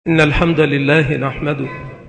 إن الحمد لله نحمده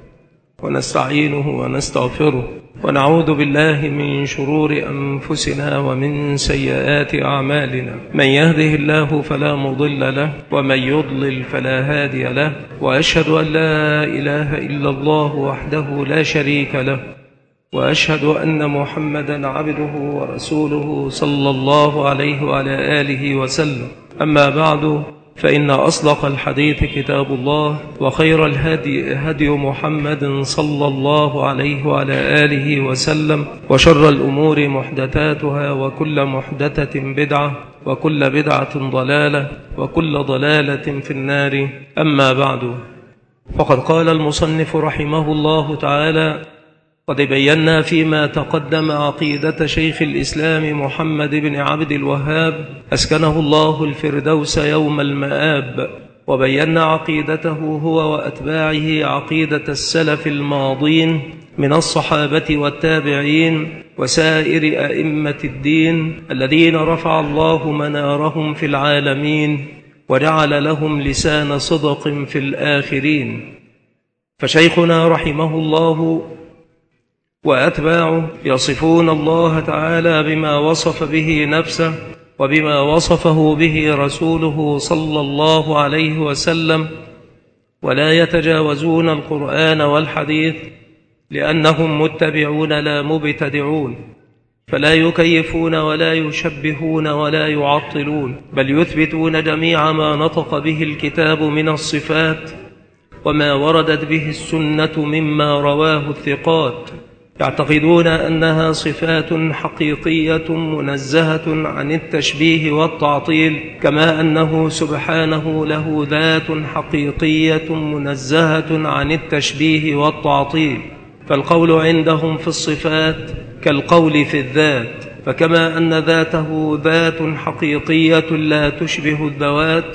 ونستعينه ونستغفره ونعوذ بالله من شرور أنفسنا ومن سيئات أعمالنا. من يهده الله فلا مضل له ومن يضلل فلا هادي له، وأشهد أن لا إله إلا الله وحده لا شريك له، وأشهد أن محمدا عبده ورسوله صلى الله عليه وعلى آله وسلم. أما بعد، فإن أصدق الحديث كتاب الله، وخير الهدي هدي محمد صلى الله عليه وعلى آله وسلم، وشر الأمور محدثاتها، وكل محدثة بدعة، وكل بدعة ضلالة، وكل ضلالة في النار. أما بعد، فقد قال المصنف رحمه الله تعالى: قد بينا فيما تقدم عقيدة شيخ الإسلام محمد بن عبد الوهاب أسكنه الله الفردوس يوم المآب، وبينا عقيدته هو وأتباعه عقيدة السلف الماضين من الصحابة والتابعين وسائر أئمة الدين الذين رفع الله منارهم في العالمين وجعل لهم لسان صدق في الآخرين. فشيخنا رحمه الله وأتباعه يصفون الله تعالى بما وصف به نفسه وبما وصفه به رسوله صلى الله عليه وسلم، ولا يتجاوزون القرآن والحديث لأنهم متبعون لا مبتدعون، فلا يكيفون ولا يشبهون ولا يعطلون، بل يثبتون جميع ما نطق به الكتاب من الصفات وما وردت به السنة مما رواه الثقات. يعتقدون أنها صفات حقيقية منزهة عن التشبيه والتعطيل، كما أنه سبحانه له ذات حقيقية منزهة عن التشبيه والتعطيل. فالقول عندهم في الصفات كالقول في الذات، فكما أن ذاته ذات حقيقية لا تشبه الذوات،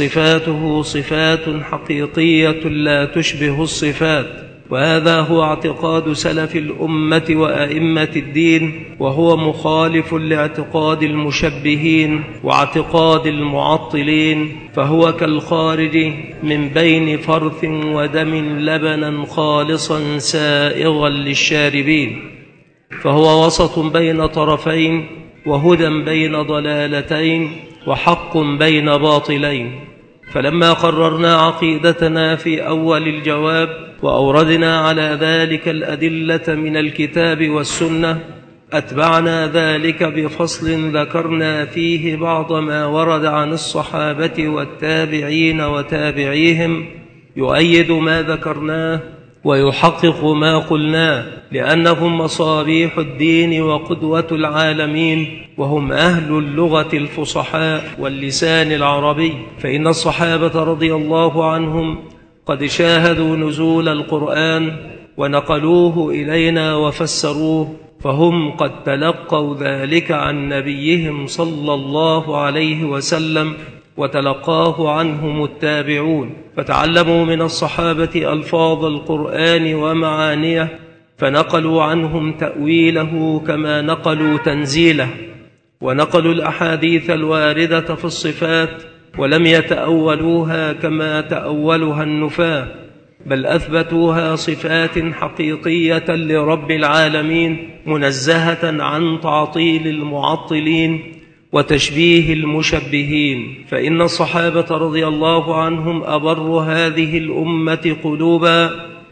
فصفاته صفات حقيقية لا تشبه الصفات. وهذا هو اعتقاد سلف الأمة وأئمة الدين، وهو مخالف لاعتقاد المشبهين واعتقاد المعطلين، فهو كالخارج من بين فرث ودم لبنا خالصا سائغا للشاربين، فهو وسط بين طرفين، وهدى بين ضلالتين، وحق بين باطلين. فلما قررنا عقيدتنا في أول الجواب وأوردنا على ذلك الأدلة من الكتاب والسنة، أتبعنا ذلك بفصل ذكرنا فيه بعض ما ورد عن الصحابة والتابعين وتابعيهم يؤيد ما ذكرناه ويحقق ما قلناه، لأنهم مصابيح الدين وقدوة العالمين، وهم أهل اللغة الفصحاء واللسان العربي. فإن الصحابة رضي الله عنهم قد شاهدوا نزول القرآن ونقلوه إلينا وفسروه، فهم قد تلقوا ذلك عن نبيهم صلى الله عليه وسلم، وتلقاه عنهم التابعون، فتعلموا من الصحابة ألفاظ القرآن ومعانيه، فنقلوا عنهم تأويله كما نقلوا تنزيله، ونقلوا الأحاديث الواردة في الصفات ولم يتأولوها كما تأولها النفاة، بل أثبتوها صفات حقيقية لرب العالمين منزهة عن تعطيل المعطلين وتشبيه المشبهين. فإن الصحابة رضي الله عنهم أبر هذه الأمة قلوبا،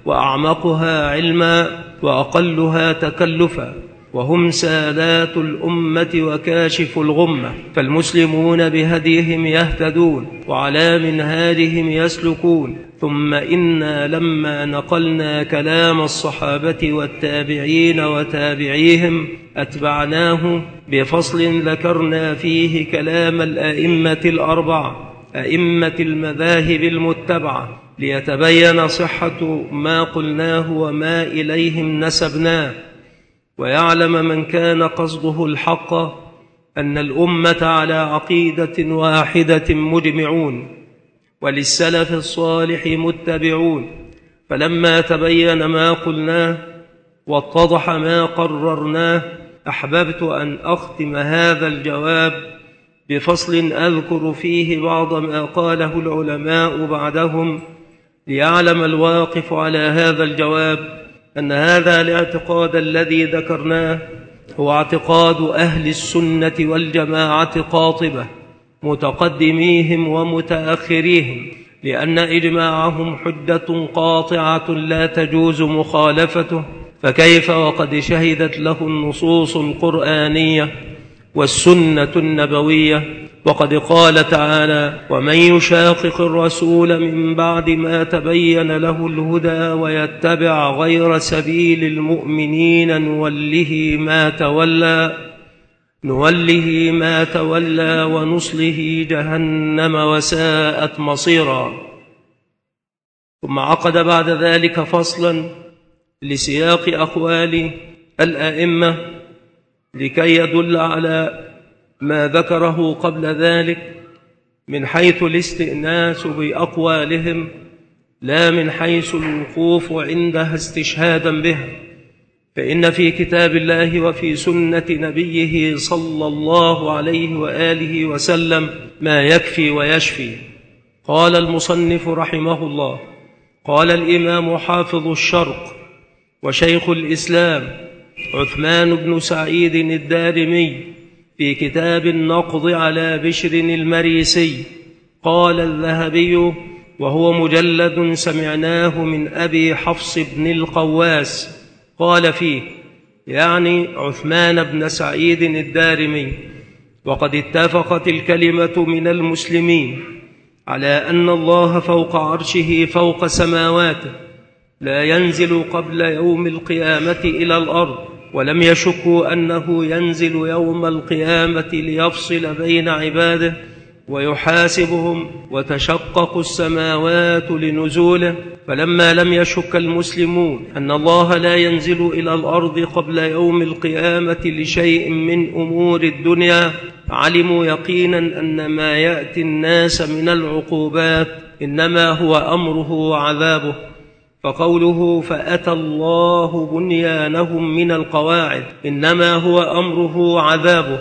وأعمقها علما، وأقلها تكلفا، وهم سادات الأمة وكاشف الغمة. فالمسلمون بهديهم يهتدون، وعلى منهاجهم يسلكون. ثم إنا لما نقلنا كلام الصحابة والتابعين وتابعيهم أتبعناه بفصل ذكرنا فيه كلام الأئمة الأربعة أئمة المذاهب المتبعة، ليتبين صحة ما قلناه وما إليهم نسبناه، ويعلم من كان قصده الحق أن الأمة على عقيدة واحدة مجمعون، وللسلف الصالح متبعون. فلما تبين ما قلناه واتضح ما قررناه، أحببت أن أختم هذا الجواب بفصل أذكر فيه بعض ما قاله العلماء بعدهم ليعلم الواقف على هذا الجواب أن هذا الاعتقاد الذي ذكرناه هو اعتقاد أهل السنة والجماعة قاطبة، متقدميهم ومتأخريهم، لأن إجماعهم حجة قاطعة لا تجوز مخالفته، فكيف وقد شهدت له النصوص القرآنية والسنة النبوية. وقد قال تعالى: ومن يشاقق الرسول من بعد ما تبين له الهدى ويتبع غير سبيل المؤمنين نوله ما تولى ونصله جهنم وساءت مصيرا. ثم عقد بعد ذلك فصلا لسياق أقوال الأئمة لكي يدل على ما ذكره قبل ذلك من حيث الاستئناس بأقوالهم، لا من حيث الوقوف عندها استشهادا بها، فإن في كتاب الله وفي سنة نبيه صلى الله عليه وآله وسلم ما يكفي ويشفي. قال المصنف رحمه الله: قال الإمام حافظ الشرق وشيخ الإسلام عثمان بن سعيد الدارمي في كتاب النقض على بشر المريسي، قال الذهبي وهو مجلد سمعناه من أبي حفص بن القواس، قال فيه يعني عثمان بن سعيد الدارمي: وقد اتفقت الكلمة من المسلمين على أن الله فوق عرشه فوق سماواته، لا ينزل قبل يوم القيامة إلى الأرض، ولم يشكوا أنه ينزل يوم القيامة ليفصل بين عباده ويحاسبهم، وتشقق السماوات لنزوله. فلما لم يشك المسلمون أن الله لا ينزل إلى الأرض قبل يوم القيامة لشيء من أمور الدنيا، علموا يقينا أن ما يأتي الناس من العقوبات إنما هو أمره وعذابه. فقوله فأتى الله بنيانهم من القواعد إنما هو أمره وعذابه.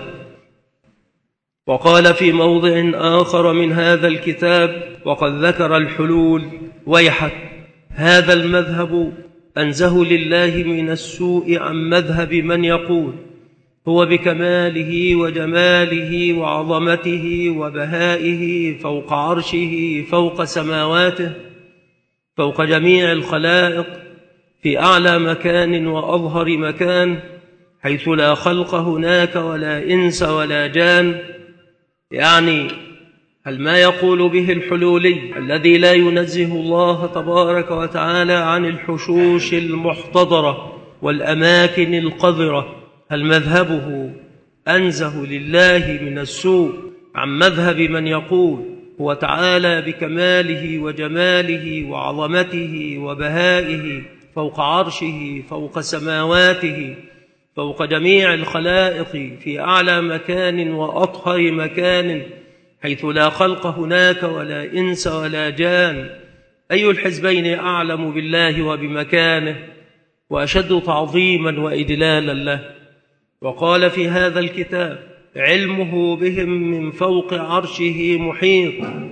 وقال في موضع آخر من هذا الكتاب: وقد ذكر الحلول ويحك، هذا المذهب أنزه لله من السوء عن مذهب من يقول هو بكماله وجماله وعظمته وبهائه فوق عرشه فوق سماواته فوق جميع الخلائق في أعلى مكان وأظهر مكان، حيث لا خلق هناك ولا إنس ولا جان. يعني هل ما يقول به الحلولي الذي لا ينزه الله تبارك وتعالى عن الحشوش المحتضرة والأماكن القذرة، هل مذهبه أنزه لله من السوء عن مذهب من يقول هو تعالى بكماله وجماله وعظمته وبهائه فوق عرشه فوق سماواته فوق جميع الخلائق في أعلى مكان وأطهر مكان، حيث لا خلق هناك ولا إنس ولا جان؟ أي الحزبين أعلم بالله وبمكانه وأشد تعظيما وإجلالا له؟ وقال في هذا الكتاب: علمه بهم من فوق عرشه محيط،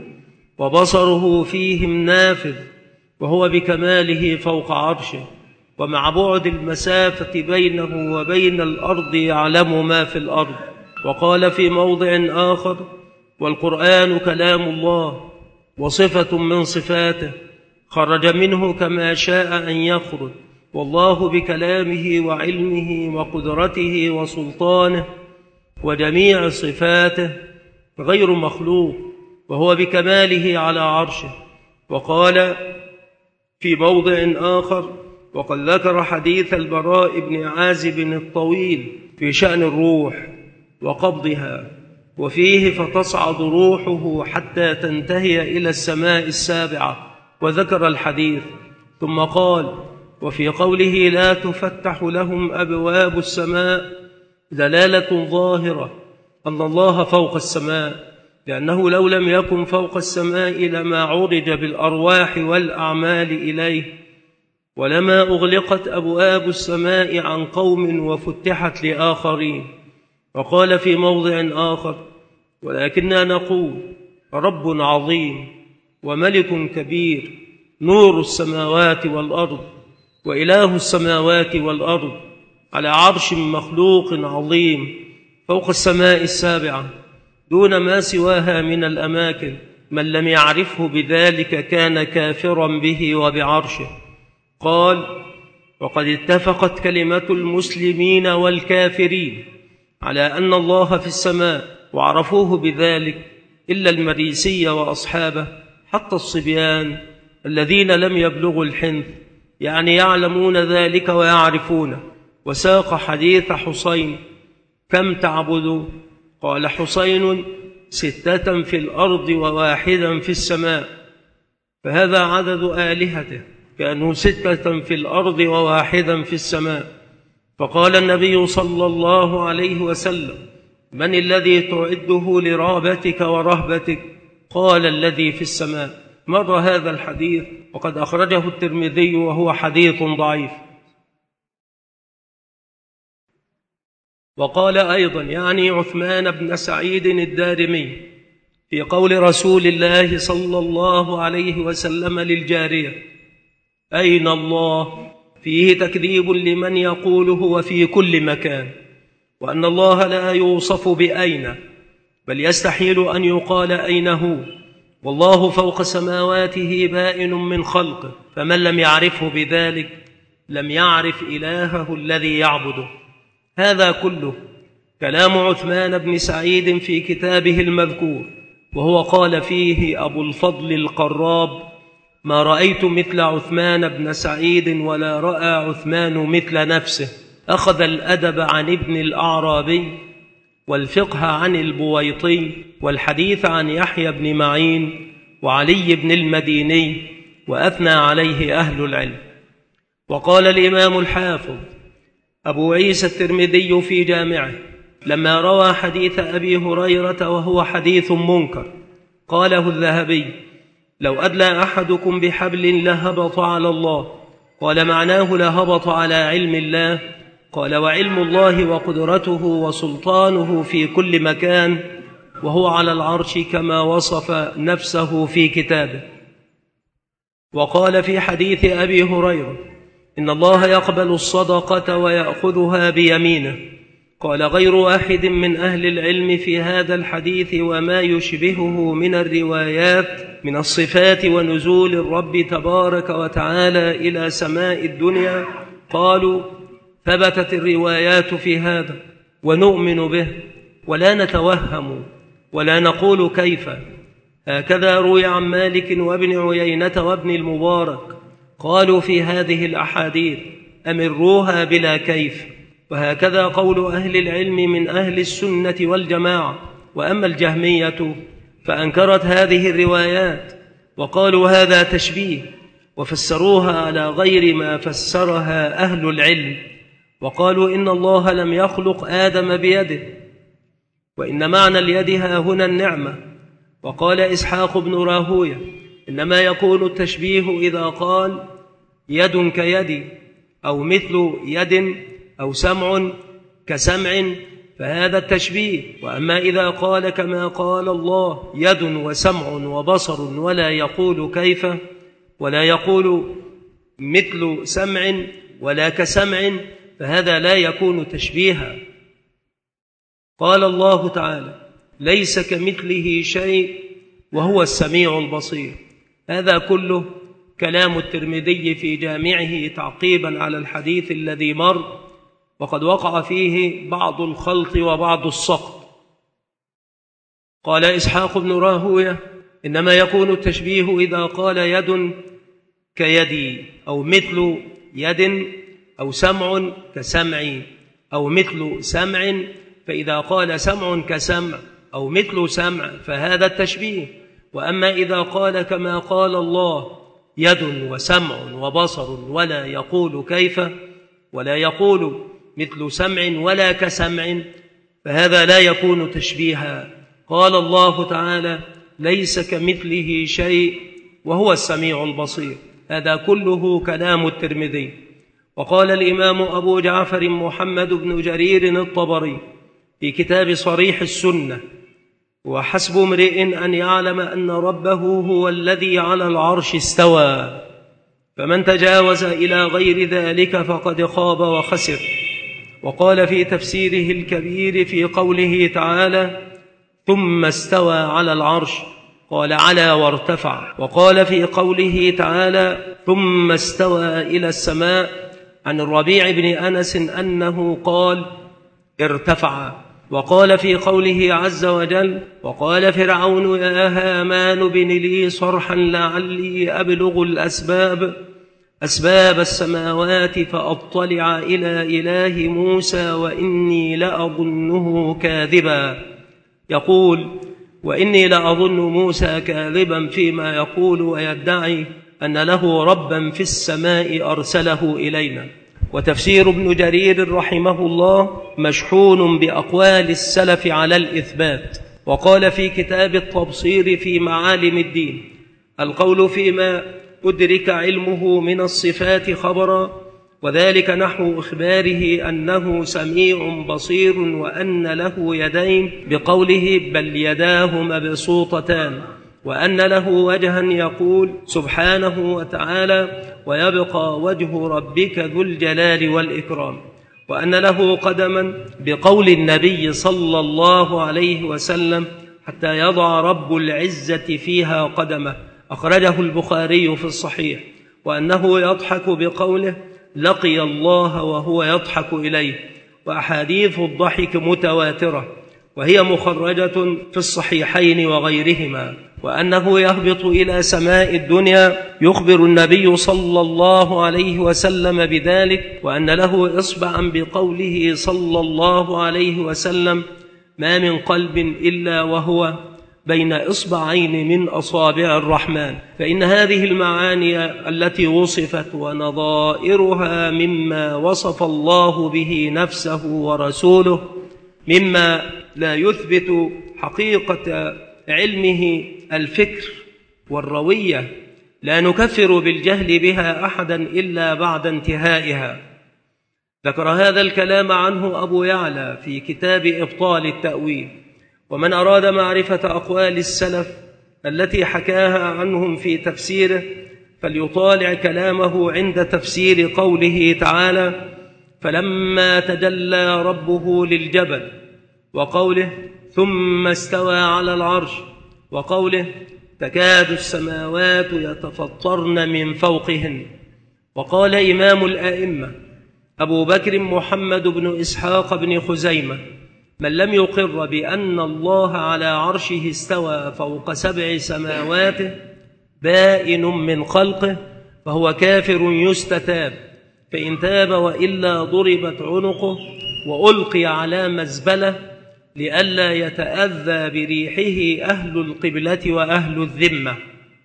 وبصره فيهم نافذ، وهو بكماله فوق عرشه، ومع بعد المسافة بينه وبين الأرض يعلم ما في الأرض. وقال في موضع آخر: والقرآن كلام الله وصفة من صفاته، خرج منه كما شاء أن يخرج، والله بكلامه وعلمه وقدرته وسلطانه وجميع صفاته غير مخلوق، وهو بكماله على عرشه. وقال في موضع آخر: وقد ذكر حديث البراء بن عازب الطويل في شأن الروح وقبضها، وفيه فتصعد روحه حتى تنتهي إلى السماء السابعة، وذكر الحديث. ثم قال: وفي قوله لا تفتح لهم أبواب السماء دلالة ظاهرة أن الله فوق السماء، لأنه لو لم يكن فوق السماء لما عرج بالأرواح والأعمال إليه، ولما أغلقت أبواب السماء عن قوم وفتحت لآخرين. وقال في موضع آخر: ولكننا نقول رب عظيم وملك كبير نور السماوات والأرض وإله السماوات والأرض، على عرش مخلوق عظيم فوق السماء السابعة دون ما سواها من الأماكن. من لم يعرفه بذلك كان كافرا به وبعرشه. قال: وقد اتفقت كلمة المسلمين والكافرين على أن الله في السماء، وعرفوه بذلك إلا المريسي وأصحابه، حتى الصبيان الذين لم يبلغوا الحنث، يعني يعلمون ذلك ويعرفونه. وساق حديث حسين: كم تعبد؟ قال حسين: 6 في الأرض و1 في السماء. فهذا عدد آلهته، كانوا 6 في الأرض و1 في السماء. فقال النبي صلى الله عليه وسلم: من الذي تعده لرغبتك ورهبتك؟ قال: الذي في السماء. مر هذا الحديث وقد أخرجه الترمذي وهو حديث ضعيف. وقال أيضا، يعني عثمان بن سعيد الدارمي، في قول رسول الله صلى الله عليه وسلم للجارية: أين الله؟ فيه تكذيب لمن يقوله وفي كل مكان، وأن الله لا يوصف بأين، بل يستحيل أن يقال أين هو، والله فوق سماواته بائن من خلقه، فمن لم يعرفه بذلك لم يعرف إلهه الذي يعبده. هذا كله كلام عثمان بن سعيد في كتابه المذكور، وهو قال فيه أبو الفضل القراب: ما رأيت مثل عثمان بن سعيد ولا رأى عثمان مثل نفسه. أخذ الأدب عن ابن الأعرابي، والفقه عن البويطي، والحديث عن يحيى بن معين وعلي بن المديني، وأثنى عليه أهل العلم. وقال الإمام الحافظ أبو عيسى الترمذي في جامعه لما روى حديث أبي هريرة وهو حديث منكر، قاله الذهبي: لو أدلى أحدكم بحبل لهبط على الله. قال: معناه لهبط على علم الله. قال: وعلم الله وقدرته وسلطانه في كل مكان، وهو على العرش كما وصف نفسه في كتابه. وقال في حديث أبي هريرة: إن الله يقبل الصدقة ويأخذها بيمينه. قال غير واحد من أهل العلم في هذا الحديث وما يشبهه من الروايات من الصفات ونزول الرب تبارك وتعالى إلى سماء الدنيا، قالوا: ثبتت الروايات في هذا ونؤمن به ولا نتوهم ولا نقول كيف. هكذا روي عن مالك وابن عيينة وابن المبارك، قالوا في هذه الأحاديث: أمروها بلا كيف. وهكذا قول أهل العلم من أهل السنة والجماعة. وأما الجهمية فأنكرت هذه الروايات وقالوا هذا تشبيه، وفسروها على غير ما فسرها أهل العلم، وقالوا إن الله لم يخلق آدم بيده، وإن معنى اليد ها هنا النعمة. وقال إسحاق بن راهوية: إنما يكون التشبيه إذا قال يد كيدي، أو مثل يد، أو سمع كسمع، فهذا التشبيه. وأما إذا قال كما قال الله يد وسمع وبصر ولا يقول كيف، ولا يقول مثل سمع ولا كسمع، فهذا لا يكون تشبيها. قال الله تعالى: ليس كمثله شيء وهو السميع البصير. هذا كله كلام الترمذي في جامعه تعقيبا على الحديث الذي مر، وقد وقع فيه بعض الخلط وبعض السقط. قال إسحاق بن راهوية: إنما يكون التشبيه إذا قال يد كيدي، أو مثل يد، أو سمع كسمعي، أو مثل سمع. فإذا قال سمع كسمع أو مثل سمع فهذا التشبيه. وأما إذا قال كما قال الله يد وسمع وبصر ولا يقول كيف، ولا يقول مثل سمع ولا كسمع، فهذا لا يكون تشبيها. قال الله تعالى: ليس كمثله شيء وهو السميع البصير. هذا كله كلام الترمذي. وقال الإمام أبو جعفر محمد بن جرير الطبري في كتاب صريح السنة: وحسب امرئ أن يعلم أن ربه هو الذي على العرش استوى. فمن تجاوز إلى غير ذلك فقد خاب وخسر. وقال في تفسيره الكبير في قوله تعالى: ثم استوى على العرش، قال على وارتفع. وقال في قوله تعالى: ثم استوى إلى السماء، عن الربيع بن أنس أنه قال: ارتفع. وقال في قوله عز وجل: وقال فرعون يا هامان ابن لي صرحا لعلي أبلغ أسباب السماوات فأطلع إلى إله موسى وإني لأظنه كاذبا. يقول: وإني لأظن موسى كاذبا فيما يقول ويدعي أن له ربا في السماء أرسله إلينا. وتفسير ابن جرير رحمه الله مشحون بأقوال السلف على الإثبات. وقال في كتاب التبصير في معالم الدين: القول فيما أدرك علمه من الصفات خبرا، وذلك نحو إخباره أنه سميع بصير وأن له يدين بقوله: بل يداه مبسوطتان، وأن له وجها يقول سبحانه وتعالى: ويبقى وجه ربك ذو الجلال والإكرام، وأن له قدما بقول النبي صلى الله عليه وسلم: حتى يضع رب العزة فيها قدمه، أخرجه البخاري في الصحيح. وأنه يضحك بقوله: لقي الله وهو يضحك إليه. وأحاديث الضحك متواترة وهي مخرجة في الصحيحين وغيرهما. وأنه يهبط إلى سماء الدنيا، يخبر النبي صلى الله عليه وسلم بذلك. وأن له إصبعا بقوله صلى الله عليه وسلم: ما من قلب إلا وهو بين إصبعين من أصابع الرحمن. فإن هذه المعاني التي وصفت ونظائرها مما وصف الله به نفسه ورسوله، مما لا يثبت حقيقة علمه الفكر والروية، لا نكفر بالجهل بها أحدا إلا بعد انتهائها. ذكر هذا الكلام عنه أبو يعلى في كتاب إبطال التأويل. ومن أراد معرفة أقوال السلف التي حكاها عنهم في تفسيره فليطالع كلامه عند تفسير قوله تعالى: فلما تجلى ربه للجبل، وقوله: ثم استوى على العرش، وقوله: تكاد السماوات يتفطرن من فوقهن. وقال إمام الآئمة أبو بكر محمد بن إسحاق بن خزيمة: من لم يقر بأن الله على عرشه استوى فوق 7 سماوات بائن من خلقه فهو كافر يستتاب، فإن تاب وإلا ضربت عنقه وألقي على مزبلة لئلا يتأذى بريحه أهل القبلة وأهل الذمة.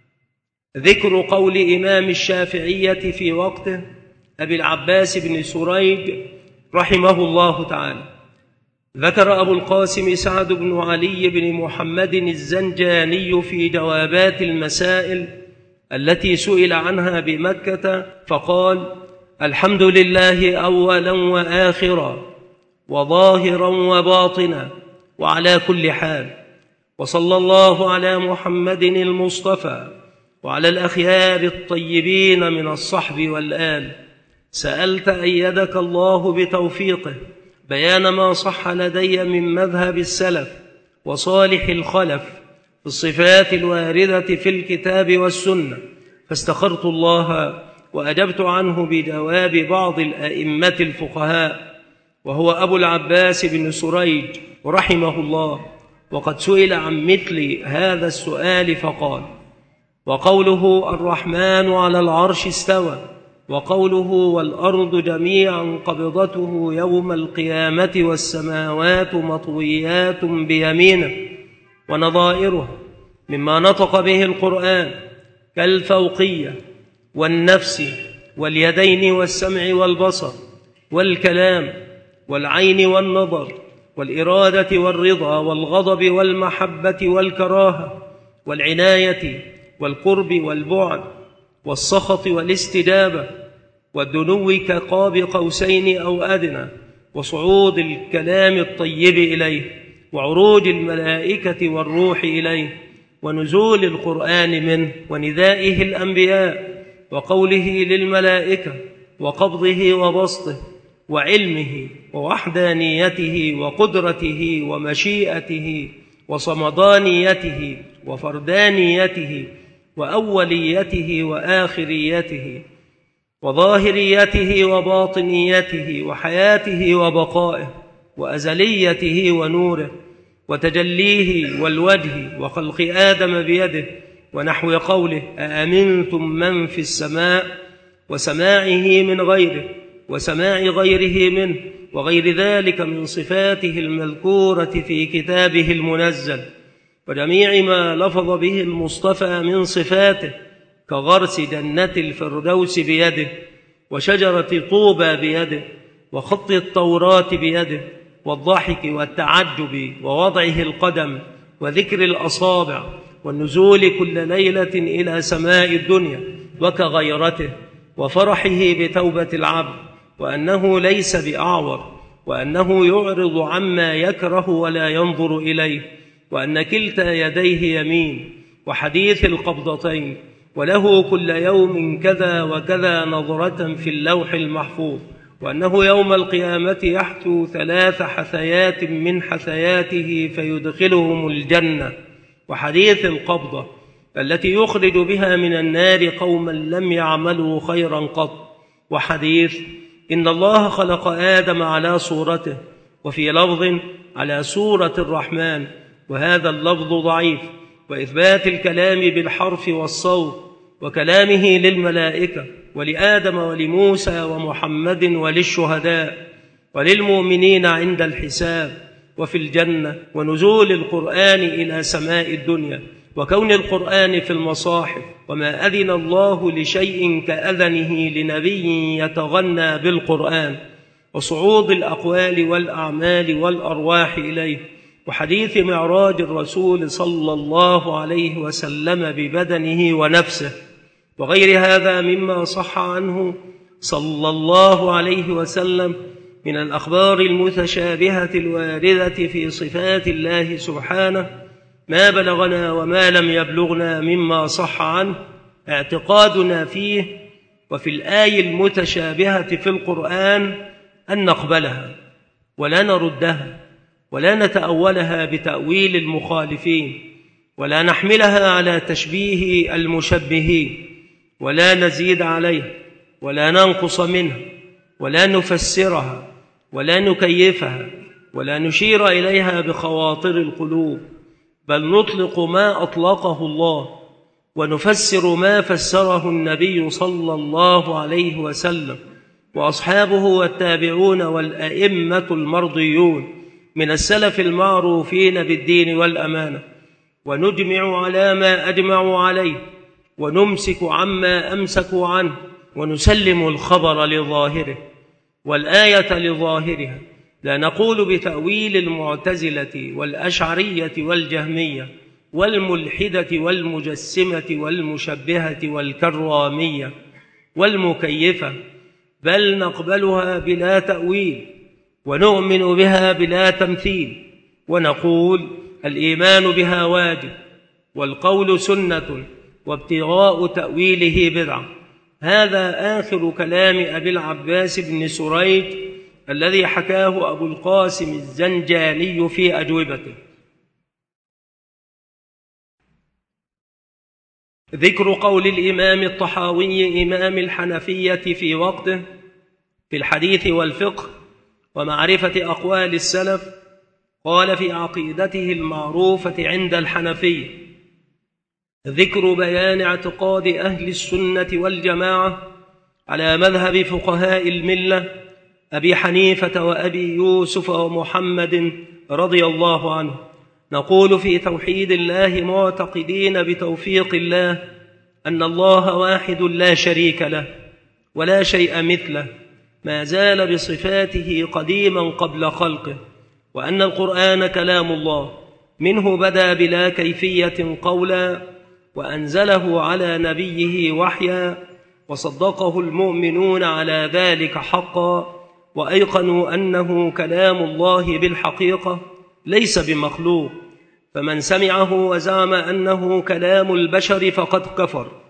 ذكر قول إمام الشافعية في وقته أبي العباس بن سريج رحمه الله تعالى. ذكر أبو القاسم سعد بن علي بن محمد الزنجاني في جوابات المسائل التي سئل عنها بمكة فقال: الحمد لله أولا وآخرا وظاهرا وباطنا وعلى كل حال، وصلى الله على محمد المصطفى وعلى الأخيار الطيبين من الصحب والآل. سألت أيدك الله بتوفيقه بيان ما صح لدي من مذهب السلف وصالح الخلف في الصفات الواردة في الكتاب والسنة، فاستخرت الله وأجبت عنه بجواب بعض الأئمة الفقهاء، وهو أبو العباس بن سريج رحمه الله. وقد سئل عن مثل هذا السؤال فقال: وقوله الرحمن على العرش استوى، وقوله والأرض جميعا قبضته يوم القيامة والسماوات مطويات بيمينه، ونظائره مما نطق به القرآن كالفوقية والنفس واليدين والسمع والبصر والكلام والعين والنظر والإرادة والرضا والغضب والمحبة والكراهة والعناية والقرب والبعد والسخط والاستجابة والدنو كقاب قوسين أو أدنى، وصعود الكلام الطيب إليه، وعروج الملائكة والروح إليه، ونزول القرآن منه، وندائه الأنبياء، وقوله للملائكة وقبضه وبسطه وعلمه ووحدانيته وقدرته ومشيئته وصمدانيته وفردانيته وأوليته وآخريته وظاهريته وباطنيته وحياته وبقائه وأزليته ونوره وتجليه والوجه وخلق آدم بيده، ونحو قوله أأمنتم من في السماء وسماعه من غيره وسماع غيره منه وغير ذلك من صفاته المذكورة في كتابه المنزل، وجميع ما لفظ به المصطفى من صفاته كغرس جنة الفردوس بيده وشجرة طوبى بيده وخط التوراة بيده والضحك والتعجب ووضعه القدم وذكر الأصابع والنزول كل ليلة إلى سماء الدنيا وكغيرته وفرحه بتوبة العبد وأنه ليس بأعور وأنه يعرض عما يكره ولا ينظر إليه وأن كلتا يديه يمين وحديث القبضتين وله كل يوم كذا وكذا نظرة في اللوح المحفوظ وأنه يوم القيامة يحثو 3 حثيات من حثياته فيدخلهم الجنة وحديث القبضة التي يخرج بها من النار قوما لم يعملوا خيرا قط وحديث إن الله خلق آدم على صورته وفي لفظ على صورة الرحمن وهذا اللفظ ضعيف وإثبات الكلام بالحرف والصوت وكلامه للملائكة ولآدم ولموسى ومحمد وللشهداء وللمؤمنين عند الحساب وفي الجنة ونزول القرآن إلى سماء الدنيا وكون القرآن في المصاحف وما أذن الله لشيء كأذنه لنبي يتغنى بالقرآن وصعود الأقوال والأعمال والأرواح إليه وحديث معراج الرسول صلى الله عليه وسلم ببدنه ونفسه وغير هذا مما صح عنه صلى الله عليه وسلم من الأخبار المتشابهة الواردة في صفات الله سبحانه ما بلغنا وما لم يبلغنا مما صح عنه اعتقادنا فيه وفي الآية المتشابهة في القرآن أن نقبلها ولا نردها ولا نتأولها بتأويل المخالفين ولا نحملها على تشبيه المشبهين ولا نزيد عليها ولا ننقص منها ولا نفسرها ولا نكيفها ولا نشير إليها بخواطر القلوب، بل نطلق ما أطلقه الله ونفسر ما فسره النبي صلى الله عليه وسلم وأصحابه والتابعون والأئمة المرضيون من السلف المعروفين بالدين والأمانة، ونجمع على ما أجمعوا عليه ونمسك عما أمسكوا عنه ونسلم الخبر لظاهره والآية لظاهرها، لا نقول بتأويل المعتزلة والأشعرية والجهمية والملحدة والمجسمة والمشبهة والكرامية والمكيفة، بل نقبلها بلا تأويل ونؤمن بها بلا تمثيل ونقول الإيمان بها واجب والقول سنة وابتغاء تأويله بدعة. هذا آخر كلام أبي العباس بن سريج الذي حكاه أبو القاسم الزنجاني في أجوبته. ذكر قول الإمام الطحاوي إمام الحنفية في وقته في الحديث والفقه ومعرفة أقوال السلف، قال في عقيدته المعروفة عند الحنفية: ذكر بيان اعتقاد أهل السنة والجماعة على مذهب فقهاء الملة أبي حنيفة وأبي يوسف ومحمد رضي الله عنه. نقول في توحيد الله معتقدين بتوفيق الله أن الله واحد لا شريك له ولا شيء مثله، ما زال بصفاته قديما قبل خلقه، وأن القرآن كلام الله منه بدأ بلا كيفية قولا وأنزله على نبيه وحيا، وصدقه المؤمنون على ذلك حقا، وأيقنوا أنه كلام الله بالحقيقة ليس بمخلوق، فمن سمعه وزعم أنه كلام البشر فقد كفر،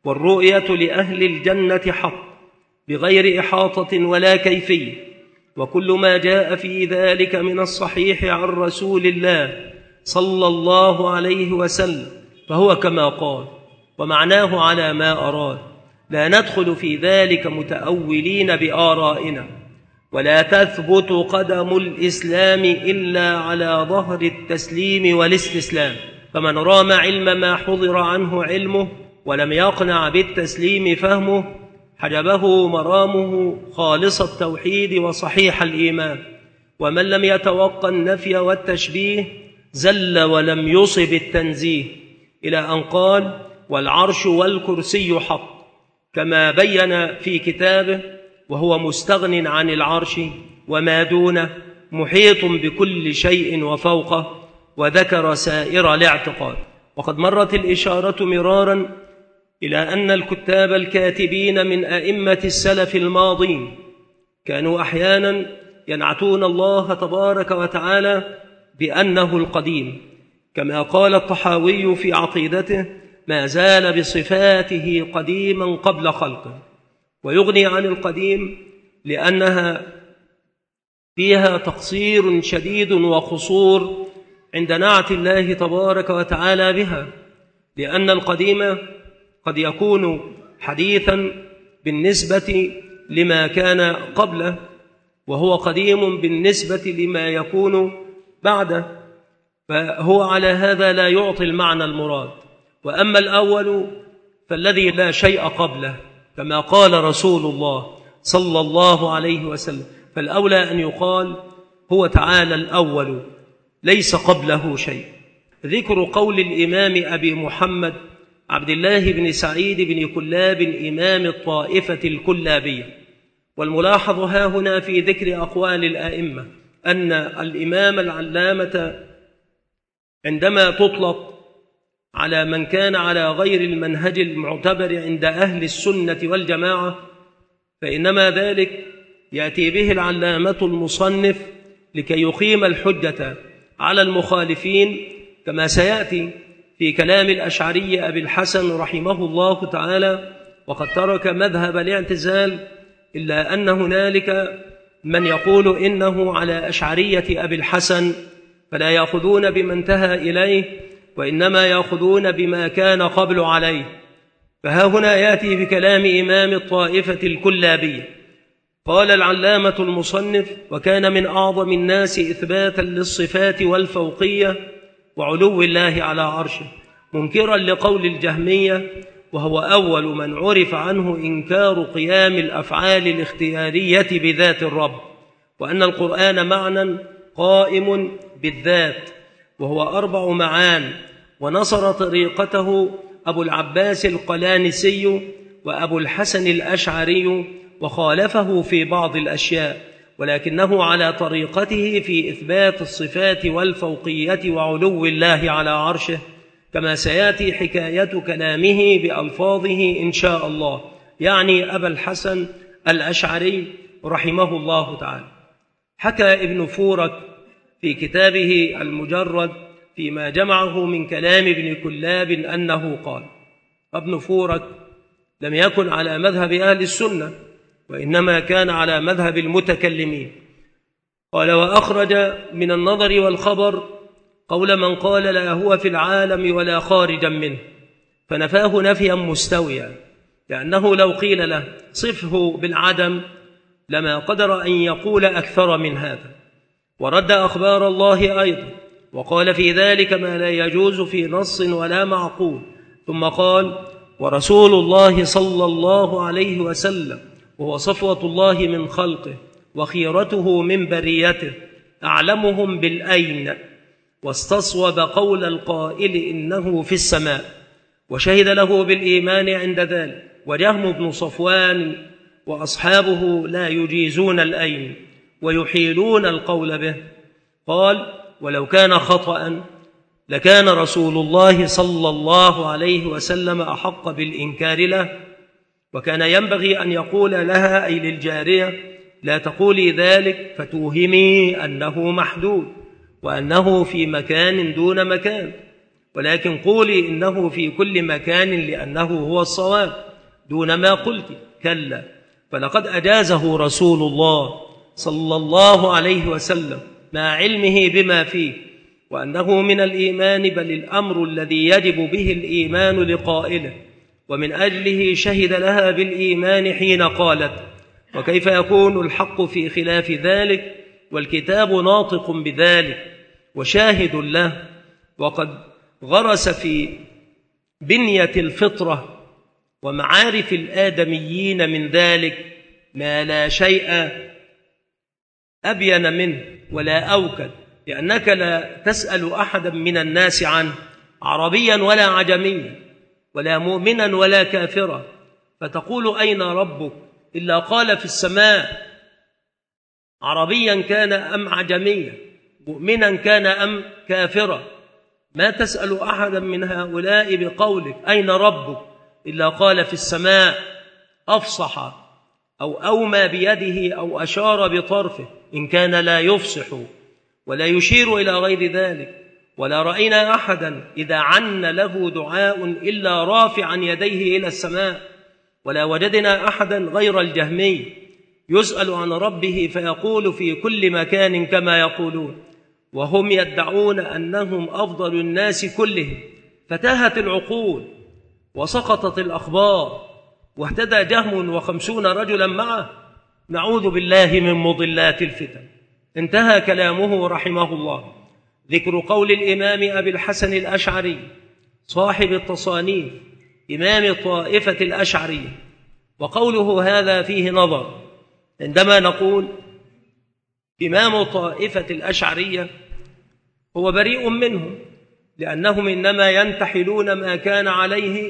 والرؤية لأهل الجنة حق بغير إحاطة ولا كيفية، وكل ما جاء في ذلك من الصحيح عن رسول الله صلى الله عليه وسلم فهو كما قال، ومعناه على ما أراد، لا ندخل في ذلك متأولين بآرائنا، ولا تثبت قدم الإسلام إلا على ظهر التسليم والاستسلام. فمن رام علم ما حضر عنه علمه ولم يقنع بالتسليم فهمه حجبه مرامه خالص التوحيد وصحيح الإيمان. ومن لم يتوقع النفي والتشبيه زل ولم يصب التنزيه، إلى أن قال: والعرش والكرسي حق، كما بين في كتابه: وهو مستغن عن العرش وما دونه محيط بكل شيء وفوقه، وذكر سائر الاعتقاد. وقد مرت الإشارة مرارا إلى أن الكتاب الكاتبين من أئمة السلف الماضين كانوا أحيانا ينعتون الله تبارك وتعالى بأنه القديم، كما قال الطحاوي في عقيدته: ما زال بصفاته قديما قبل خلقه. ويغني عن القديم لأنها فيها تقصير شديد وقصور عند نعت الله تبارك وتعالى بها، لأن القديم قد يكون حديثا بالنسبة لما كان قبله، وهو قديم بالنسبة لما يكون بعده، فهو على هذا لا يعطي المعنى المراد. وأما الأول فالذي لا شيء قبله، كما قال رسول الله صلى الله عليه وسلم، فالأولى أن يقال هو تعالى الأول ليس قبله شيء. ذكر قول الإمام أبي محمد عبد الله بن سعيد بن كلاب إمام الطائفة الكلابية. والملاحظ ها هنا في ذكر أقوال الآئمة أن الإمام العلامة عندما تطلق على من كان على غير المنهج المعتبر عند أهل السنة والجماعة فإنما ذلك يأتي به العلامة المصنف لكي يقيم الحجة على المخالفين، كما سيأتي في كلام الأشعري أبي الحسن رحمه الله تعالى. وقد ترك مذهب الاعتزال، إلا أن هنالك من يقول إنه على أشعرية أبي الحسن، فلا يأخذون بما انتهى إليه وإنما يأخذون بما كان قبل عليه. فها هنا يأتي بكلام إمام الطائفة الكلابية. قال العلامة المصنف: وكان من أعظم الناس إثباتا للصفات والفوقية وعلو الله على عرشه، منكرا لقول الجهمية، وهو أول من عرف عنه إنكار قيام الأفعال الاختيارية بذات الرب، وأن القرآن معنى قائم بالذات وهو 4 معان. ونصر طريقته أبو العباس القلانسي وأبو الحسن الأشعري، وخالفه في بعض الأشياء، ولكنه على طريقته في إثبات الصفات والفوقية وعلو الله على عرشه، كما سيأتي حكاية كلامه بألفاظه إن شاء الله، يعني أبا الحسن الأشعري رحمه الله تعالى. حكى ابن فورك في كتابه المجرد فيما جمعه من كلام ابن كلاب أنه قال: ابن فورك لم يكن على مذهب أهل السنة، وإنما كان على مذهب المتكلمين. قال: وأخرج من النظر والخبر قول من قال لا هو في العالم ولا خارجا منه، فنفاه نفيا مستويا، لأنه لو قيل له صفه بالعدم لما قدر أن يقول أكثر من هذا. ورد أخبار الله أيضا، وقال في ذلك ما لا يجوز في نص ولا معقول. ثم قال: ورسول الله صلى الله عليه وسلم وهو صفوة الله من خلقه وخيرته من بريته أعلمهم بالأين، واستصوب قول القائل إنه في السماء، وشهد له بالإيمان عند ذلك. وجهم بن صفوان وأصحابه لا يجيزون الأين ويحيلون القول به. قال: ولو كان خطأ لكان رسول الله صلى الله عليه وسلم أحق بالإنكار له، وكان ينبغي أن يقول لها أي للجارية: لا تقولي ذلك فتوهمي أنه محدود وأنه في مكان دون مكان. ولكن قولي إنه في كل مكان لأنه هو الصواب دون ما قلت. كلا، فلقد أجازه رسول الله صلى الله عليه وسلم مع علمه بما فيه وأنه من الإيمان، بل الأمر الذي يجب به الإيمان لقائله، ومن أجله شهد لها بالإيمان حين قالت. وكيف يكون الحق في خلاف ذلك والكتاب ناطق بذلك وشاهد له، وقد غرس في بنية الفطرة ومعارف الآدميين من ذلك ما لا شيء أبين منه ولا أوكد، لأنك لا تسأل أحدا من الناس عنه، عربيا ولا عجميا، ولا مؤمنا ولا كافرا، فتقول أين ربك؟ إلا قال في السماء، عربيا كان أم عجميا، مؤمنا كان أم كافرا. ما تسأل أحدا من هؤلاء بقولك أين ربك إلا قال في السماء، أفصح أو أومى بيده أو أشار بطرفه، إن كان لا يفصح ولا يشير إلى غير ذلك. ولا رأينا أحدا إذا عن له دعاء إلا رافعا يديه إلى السماء، ولا وجدنا أحدا غير الجهمي يسأل عن ربه فيقول في كل مكان كما يقولون، وهم يدعون أنهم أفضل الناس كلهم. فتاهت العقول وسقطت الأخبار واهتدى جهم و50 رجلا معه، نعوذ بالله من مضلات الفتن. انتهى كلامه رحمه الله. ذكر قول الإمام أبي الحسن الأشعري صاحب التصانيف إمام طائفة الأشعرية، وقوله هذا فيه نظر. عندما نقول إمام طائفة الأشعرية هو بريء منهم، لأنهم إنما ينتحلون ما كان عليه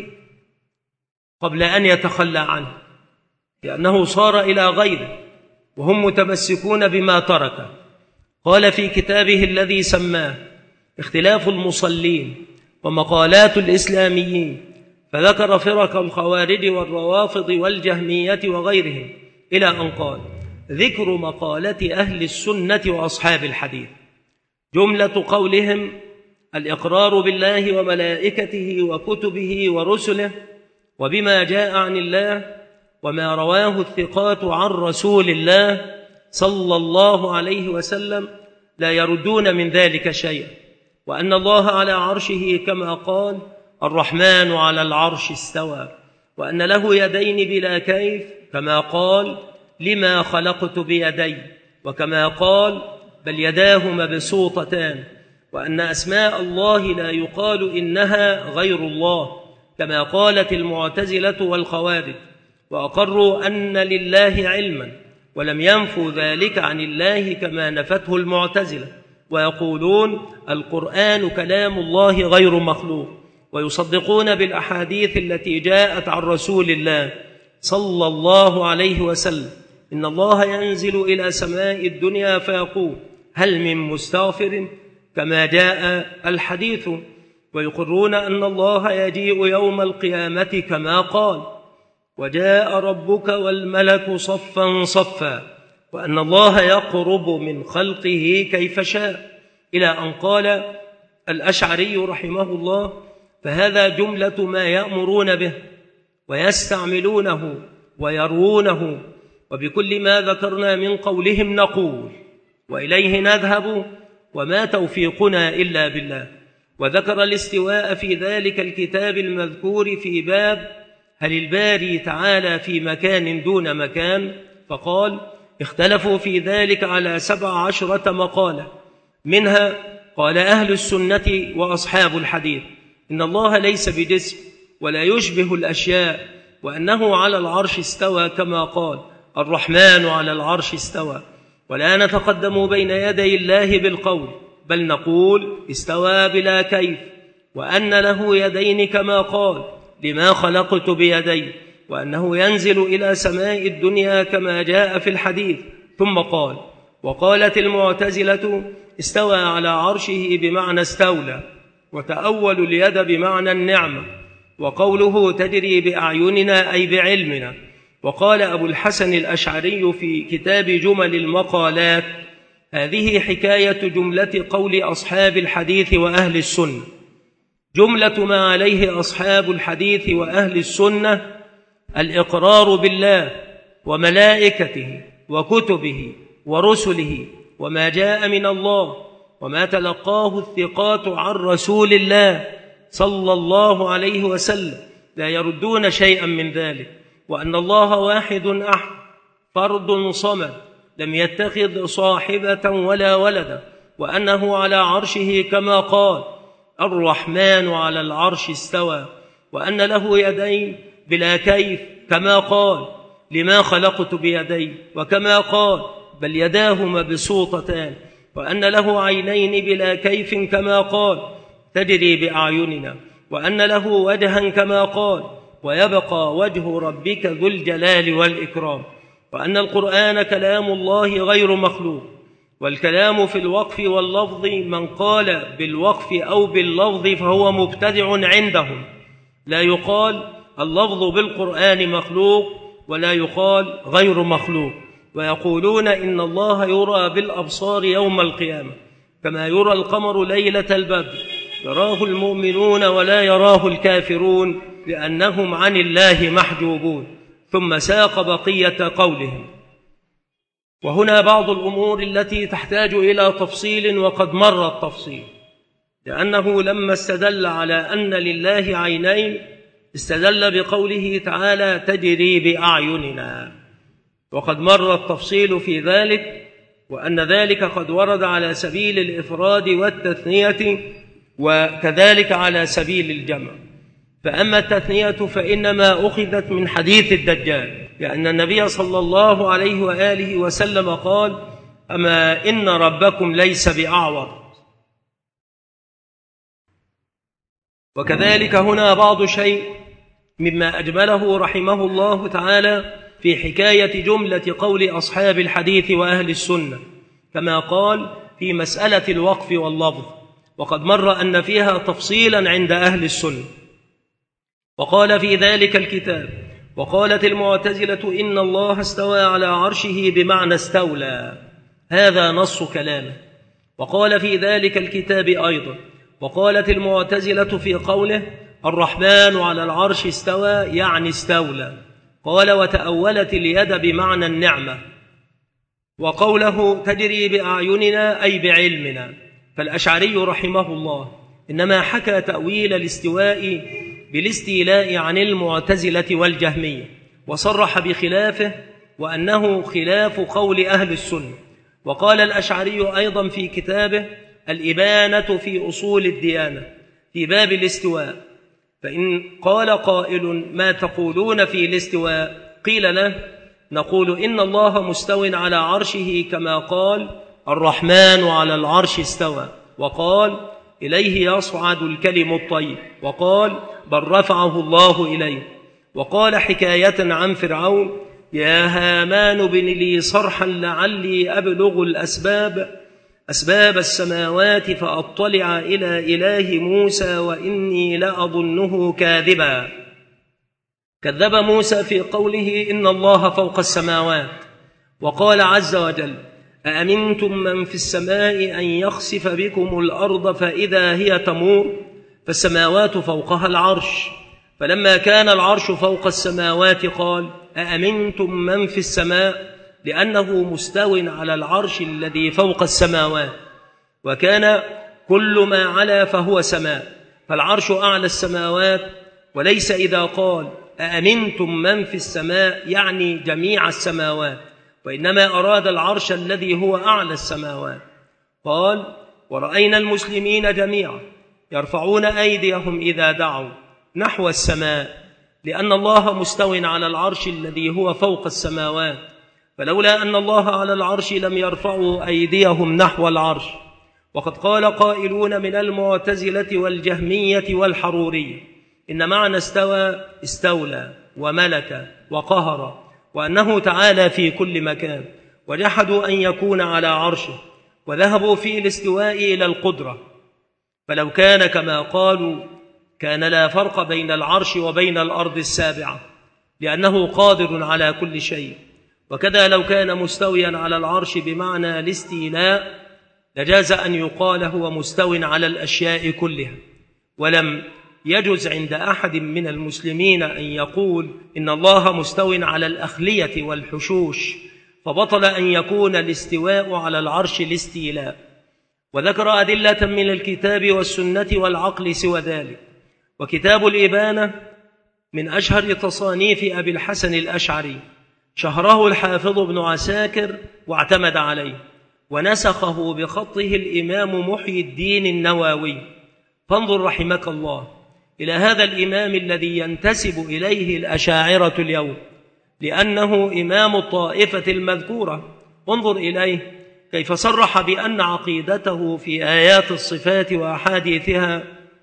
قبل أن يتخلى عنه، لأنه صار إلى غيره وهم متمسكون بما ترك. قال في كتابه الذي سماه اختلاف المصلين ومقالات الإسلاميين، فذكر فرق الخوارج والروافض والجهمية وغيرهم إلى أن قال: ذكر مقالة أهل السنة وأصحاب الحديث. جملة قولهم الإقرار بالله وملائكته وكتبه ورسله وبما جاء عن الله وما رواه الثقات عن رسول الله صلى الله عليه وسلم، لا يردون من ذلك شيئا، وأن الله على عرشه كما قال الرحمن على العرش استوى، وأن له يدين بلا كيف كما قال لما خلقت بيدي، وكما قال بل يداه مبسوطتان، وأن أسماء الله لا يقال إنها غير الله كما قالت المعتزلة والخوارج، وأقروا أن لله علما ولم ينفوا ذلك عن الله كما نفته المعتزلة، ويقولون القرآن كلام الله غير مخلوق، ويصدقون بالأحاديث التي جاءت عن رسول الله صلى الله عليه وسلم إن الله ينزل إلى سماء الدنيا فيقول هل من مستغفر كما جاء الحديث، ويقرون أن الله يجيء يوم القيامة كما قال وجاء ربك والملك صفا صفا، وأن الله يقرب من خلقه كيف شاء، إلى أن قال الأشعري رحمه الله: فهذا جملة ما يأمرون به ويستعملونه ويروونه، وبكل ما ذكرنا من قولهم نقول وإليه نذهب وما توفيقنا إلا بالله. وذكر الاستواء في ذلك الكتاب المذكور في باب هل الباري تعالى في مكان دون مكان، فقال اختلفوا في ذلك على 17 مقالة، منها قال أهل السنة وأصحاب الحديث إن الله ليس بجسم ولا يشبه الأشياء، وأنه على العرش استوى كما قال الرحمن على العرش استوى، ولا نتقدم بين يدي الله بالقول، بل نقول استوى بلا كيف، وأن له يدين كما قال لما خلقت بيدي، وأنه ينزل إلى سماء الدنيا كما جاء في الحديث. ثم قال وقالت المعتزلة استوى على عرشه بمعنى استولى، وتأولوا اليد بمعنى النعمة، وقوله تجري بأعيننا أي بعلمنا. وقال أبو الحسن الأشعري في كتاب جمل المقالات هذه حكاية جملة قول أصحاب الحديث وأهل السنة. جملة ما عليه أصحاب الحديث وأهل السنة الإقرار بالله وملائكته وكتبه ورسله وما جاء من الله وما تلقاه الثقات عن رسول الله صلى الله عليه وسلم، لا يردون شيئا من ذلك، وأن الله واحد أحد فرد صمد لم يتخذ صاحبة ولا ولدا، وأنه على عرشه كما قال الرحمن على العرش استوى، وأن له يدين بلا كيف كما قال لما خلقت بيدي، وكما قال بل يداه مبسوطتان، وأن له عينين بلا كيف كما قال تجري بأعيننا، وأن له وجها كما قال ويبقى وجه ربك ذو الجلال والإكرام، وأن القرآن كلام الله غير مخلوق. والكلام في الوقف واللفظ من قال بالوقف أو باللفظ فهو مبتدع عندهم، لا يقال اللفظ بالقرآن مخلوق ولا يقال غير مخلوق. ويقولون إن الله يرى بالأبصار يوم القيامة كما يرى القمر ليلة البدر، يراه المؤمنون ولا يراه الكافرون لأنهم عن الله محجوبون. ثم ساق بقية قولهم. وهنا بعض الأمور التي تحتاج إلى تفصيل وقد مر التفصيل، لأنه لما استدل على أن لله عينين استدل بقوله تعالى تجري بأعيننا، وقد مر التفصيل في ذلك، وأن ذلك قد ورد على سبيل الإفراد والتثنية وكذلك على سبيل الجمع. فأما التثنية فإنما أخذت من حديث الدجال، لأن النبي صلى الله عليه وآله وسلم قال أما إن ربكم ليس بأعور. وكذلك هنا بعض شيء مما أجمله رحمه الله تعالى في حكاية جملة قول أصحاب الحديث وأهل السنة، كما قال في مسألة الوقف واللفظ، وقد مر أن فيها تفصيلا عند أهل السنة. وقال في ذلك الكتاب وقالت المعتزلة إن الله استوى على عرشه بمعنى استولى، هذا نص كلامه. وقال في ذلك الكتاب أيضا وقالت المعتزلة في قوله الرحمن على العرش استوى يعني استولى، قال وتأولت اليد بمعنى النعمة، وقوله تجري بأعيننا أي بعلمنا. فالأشعري رحمه الله إنما حكى تأويل الاستواء بالاستيلاء عن المعتزلة والجهمية، وصرح بخلافه وأنه خلاف قول أهل السنة. وقال الأشعري أيضا في كتابه الإبانة في أصول الديانة في باب الاستواء، فإن قال قائل ما تقولون في الاستواء قيل له نقول إن الله مستو على عرشه كما قال الرحمن على العرش استوى، وقال إليه يصعد الكلم الطيب، وقال بل رفعه الله إليه. وقال حكاية عن فرعون يا هامان ابن لي صرحا لعلي أبلغ أسباب السماوات فأطلع إلى إله موسى وإني لأظنه كاذبا. كذب موسى في قوله إن الله فوق السماوات. وقال عز وجل أأمنتم من في السماء أن يخسف بكم الأرض فإذا هي تمور، فالسماوات فوقها العرش، فلما كان العرش فوق السماوات قال أأمنتم من في السماء، لأنه مستو على العرش الذي فوق السماوات، وكان كل ما علا فهو سماء، فالعرش أعلى السماوات. وليس إذا قال أأمنتم من في السماء يعني جميع السماوات، وإنما أراد العرش الذي هو أعلى السماوات. قال ورأينا المسلمين جميعا يرفعون أيديهم إذا دعوا نحو السماء، لأن الله مستو على العرش الذي هو فوق السماوات، فلولا أن الله على العرش لم يرفعوا أيديهم نحو العرش. وقد قال قائلون من المعتزلة والجهمية والحرورية إن معنى استوى استولى وملك وقهر، وأنه تعالى في كل مكان، وجحدوا أن يكون على عرشه، وذهبوا في الاستواء إلى القدرة. فلو كان كما قالوا كان لا فرق بين العرش وبين الأرض السابعة، لأنه قادر على كل شيء. وكذا لو كان مستويا على العرش بمعنى الاستيلاء لجاز أن يقال هو مستو على الأشياء كلها. ولم يجز عند أحد من المسلمين أن يقول إن الله مستو على الأخلية والحشوش، فبطل أن يكون الاستواء على العرش الاستيلاء، وذكر أدلة من الكتاب والسنة والعقل سوى ذلك. وكتاب الإبانة من أشهر تصانيف أبي الحسن الأشعري، شهره الحافظ ابن عساكر واعتمد عليه، ونسخه بخطه الإمام محي الدين النووي. فانظر رحمك الله إلى هذا الإمام الذي ينتسب إليه الأشاعرة اليوم لأنه إمام الطائفة المذكورة. انظر إليه كيف صرح بأن عقيدته في آيات الصفات وأحاديثها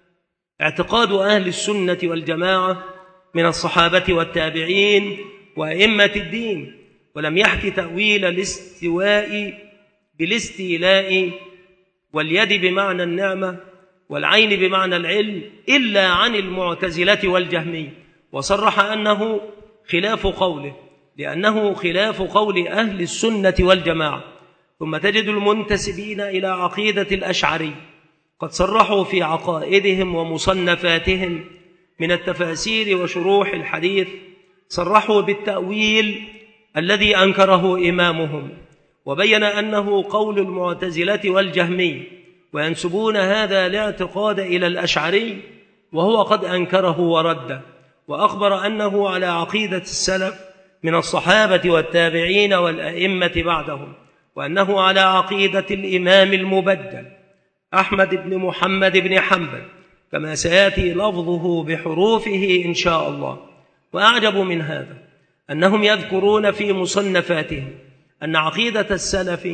اعتقاد أهل السنة والجماعة من الصحابة والتابعين وأئمة الدين، ولم يحكي تأويل الاستواء بالاستيلاء واليد بمعنى النعمة والعين بمعنى العلم إلا عن المعتزلة والجهمية، وصرح أنه خلاف قوله لأنه خلاف قول أهل السنة والجماعة. ثم تجد المنتسبين إلى عقيدة الأشعري قد صرحوا في عقائدهم ومصنفاتهم من التفاسير وشروح الحديث، صرحوا بالتأويل الذي أنكره إمامهم، وبين أنه قول المعتزلة والجهمي، وينسبون هذا الاعتقاد إلى الأشعري وهو قد أنكره ورده، وأخبر أنه على عقيدة السلف من الصحابة والتابعين والأئمة بعدهم، وأنه على عقيدة الإمام المبدل أحمد بن محمد بن حنبل كما سيأتي لفظه بحروفه إن شاء الله. وأعجب من هذا أنهم يذكرون في مصنفاتهم أن عقيدة السلف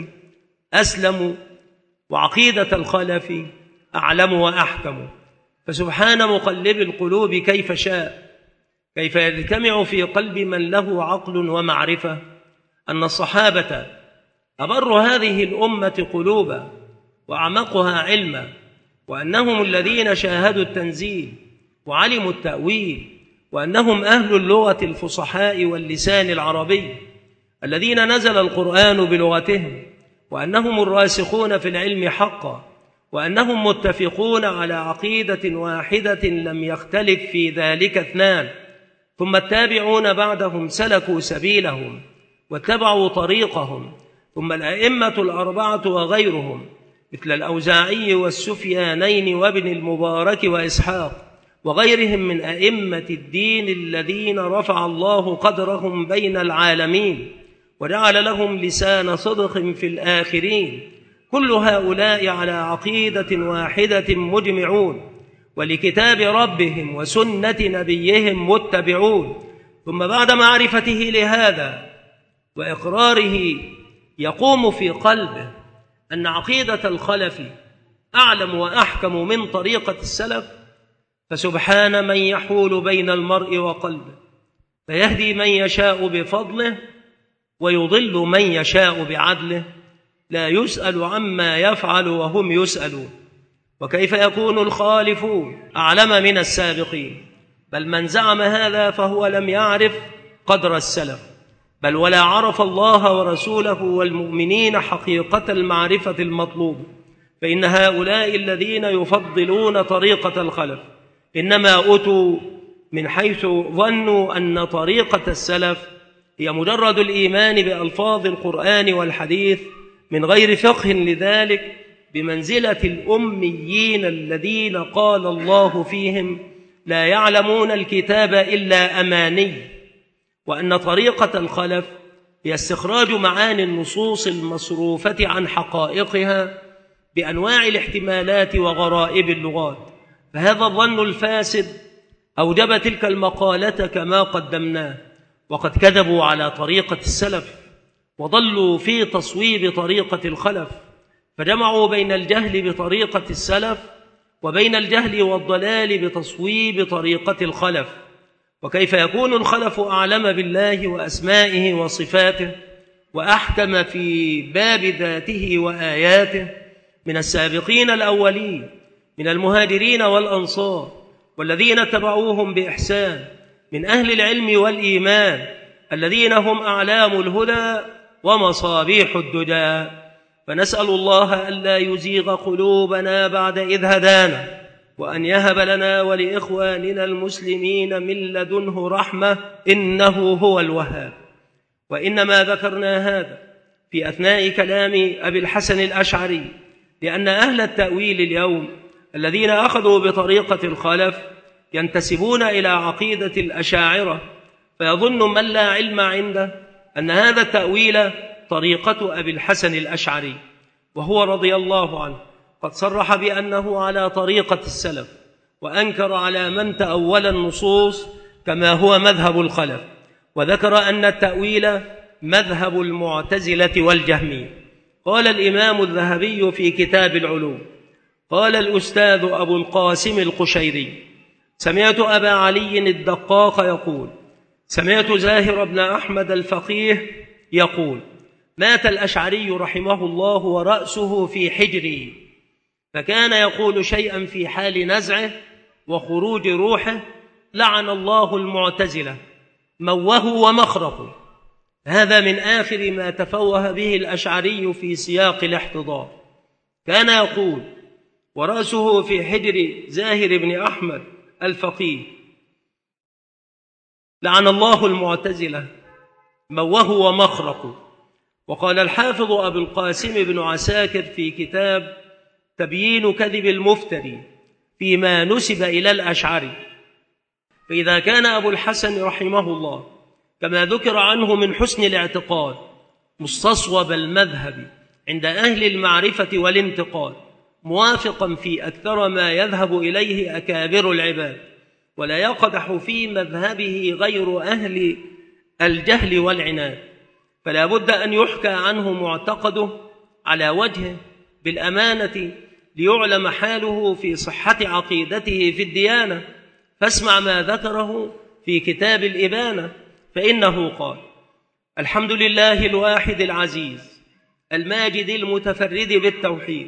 أسلم وعقيدة الخلف أعلم وأحكم. فسبحان مقلب القلوب كيف شاء، كيف يجتمع في قلب من له عقل ومعرفة أن الصحابة أبر هذه الأمة قلوبا وأعمقها علما، وأنهم الذين شاهدوا التنزيل وعلموا التأويل، وأنهم أهل اللغة الفصحاء واللسان العربي الذين نزل القرآن بلغتهم، وأنهم الراسخون في العلم حقا، وأنهم متفقون على عقيدة واحدة لم يختلف في ذلك اثنان. ثم التابعون بعدهم سلكوا سبيلهم واتبعوا طريقهم، ثم الأئمة الأربعة وغيرهم مثل الأوزاعي والسفيانين وابن المبارك وإسحاق وغيرهم من أئمة الدين الذين رفع الله قدرهم بين العالمين وجعل لهم لسان صدق في الآخرين. كل هؤلاء على عقيدة واحدة مجمعون، ولكتاب ربهم وسنة نبيهم متبعون. ثم بعد معرفته لهذا وإقراره يقوم في قلبه أن عقيدة الخلف أعلم وأحكم من طريقة السلف، فسبحان من يحول بين المرء وقلبه، فيهدي من يشاء بفضله ويضل من يشاء بعدله، لا يسأل عما يفعل وهم يسألون. وكيف يكون الخالفون أعلم من السابقين؟ بل من زعم هذا فهو لم يعرف قدر السلف، بل ولا عرف الله ورسوله والمؤمنين حقيقة المعرفة المطلوبة. فإن هؤلاء الذين يفضلون طريقة الخلف إنما أتوا من حيث ظنوا أن طريقة السلف هي مجرد الإيمان بألفاظ القرآن والحديث من غير فقه لذلك، بمنزلة الأميين الذين قال الله فيهم لا يعلمون الكتاب إلا أماني، وأن طريقة الخلف هي استخراج معاني النصوص المصروفة عن حقائقها بأنواع الاحتمالات وغرائب اللغات. فهذا الظن الفاسد أوجب تلك المقالة كما قدمناه، وقد كذبوا على طريقة السلف وضلوا في تصويب طريقة الخلف، فجمعوا بين الجهل بطريقة السلف وبين الجهل والضلال بتصويب طريقة الخلف. وكيف يكون الخلف أعلم بالله وأسمائه وصفاته وأحكم في باب ذاته وآياته من السابقين الأولين من المهاجرين والأنصار والذين تبعوهم بإحسان من أهل العلم والإيمان الذين هم أعلام الهدى ومصابيح الدجى. فنسأل الله ألا يزيغ قلوبنا بعد إذ هدانا، وأن يهب لنا ولإخواننا المسلمين من لدنه رحمة إنه هو الوهاب. وإنما ذكرنا هذا في أثناء كلام أبي الحسن الأشعري، لأن أهل التأويل اليوم الذين أخذوا بطريقة الخلف ينتسبون إلى عقيدة الأشاعرة، فيظن من لا علم عنده أن هذا التأويل طريقة أبي الحسن الأشعري، وهو رضي الله عنه قد صرح بأنه على طريقة السلف، وأنكر على من تأول النصوص كما هو مذهب الخلف، وذكر أن التأويل مذهب المعتزلة والجهمية. قال الإمام الذهبي في كتاب العلوم: قال الأستاذ أبو القاسم القشيري: سمعت أبا علي الدقاق يقول: سمعت زاهر بن أحمد الفقيه يقول: مات الأشعري رحمه الله ورأسه في حجري، فكان يقول شيئا في حال نزعه وخروج روحه: لعن الله المعتزلة موه ومخرقه. هذا من آخر ما تفوه به الأشعري في سياق الاحتضار. كان يقول ورأسه في حجر زاهر بن أحمد الفقيه: لعن الله المعتزلة موه ومخرقه. وقال الحافظ أبو القاسم بن عساكر في كتاب تبيين كذب المفتري فيما نسب إلى الأشعري: فإذا كان أبو الحسن رحمه الله كما ذكر عنه من حسن الاعتقاد مستصوب المذهب عند أهل المعرفة والانتقاد، موافقا في أكثر ما يذهب إليه أكابر العباد، ولا يقدح في مذهبه غير أهل الجهل والعناد، فلا بد أن يحكى عنه معتقده على وجهه بالأمانة ليعلم حاله في صحة عقيدته في الديانة. فاسمع ما ذكره في كتاب الإبانة، فإنه قال: الحمد لله الواحد العزيز الماجد المتفرد بالتوحيد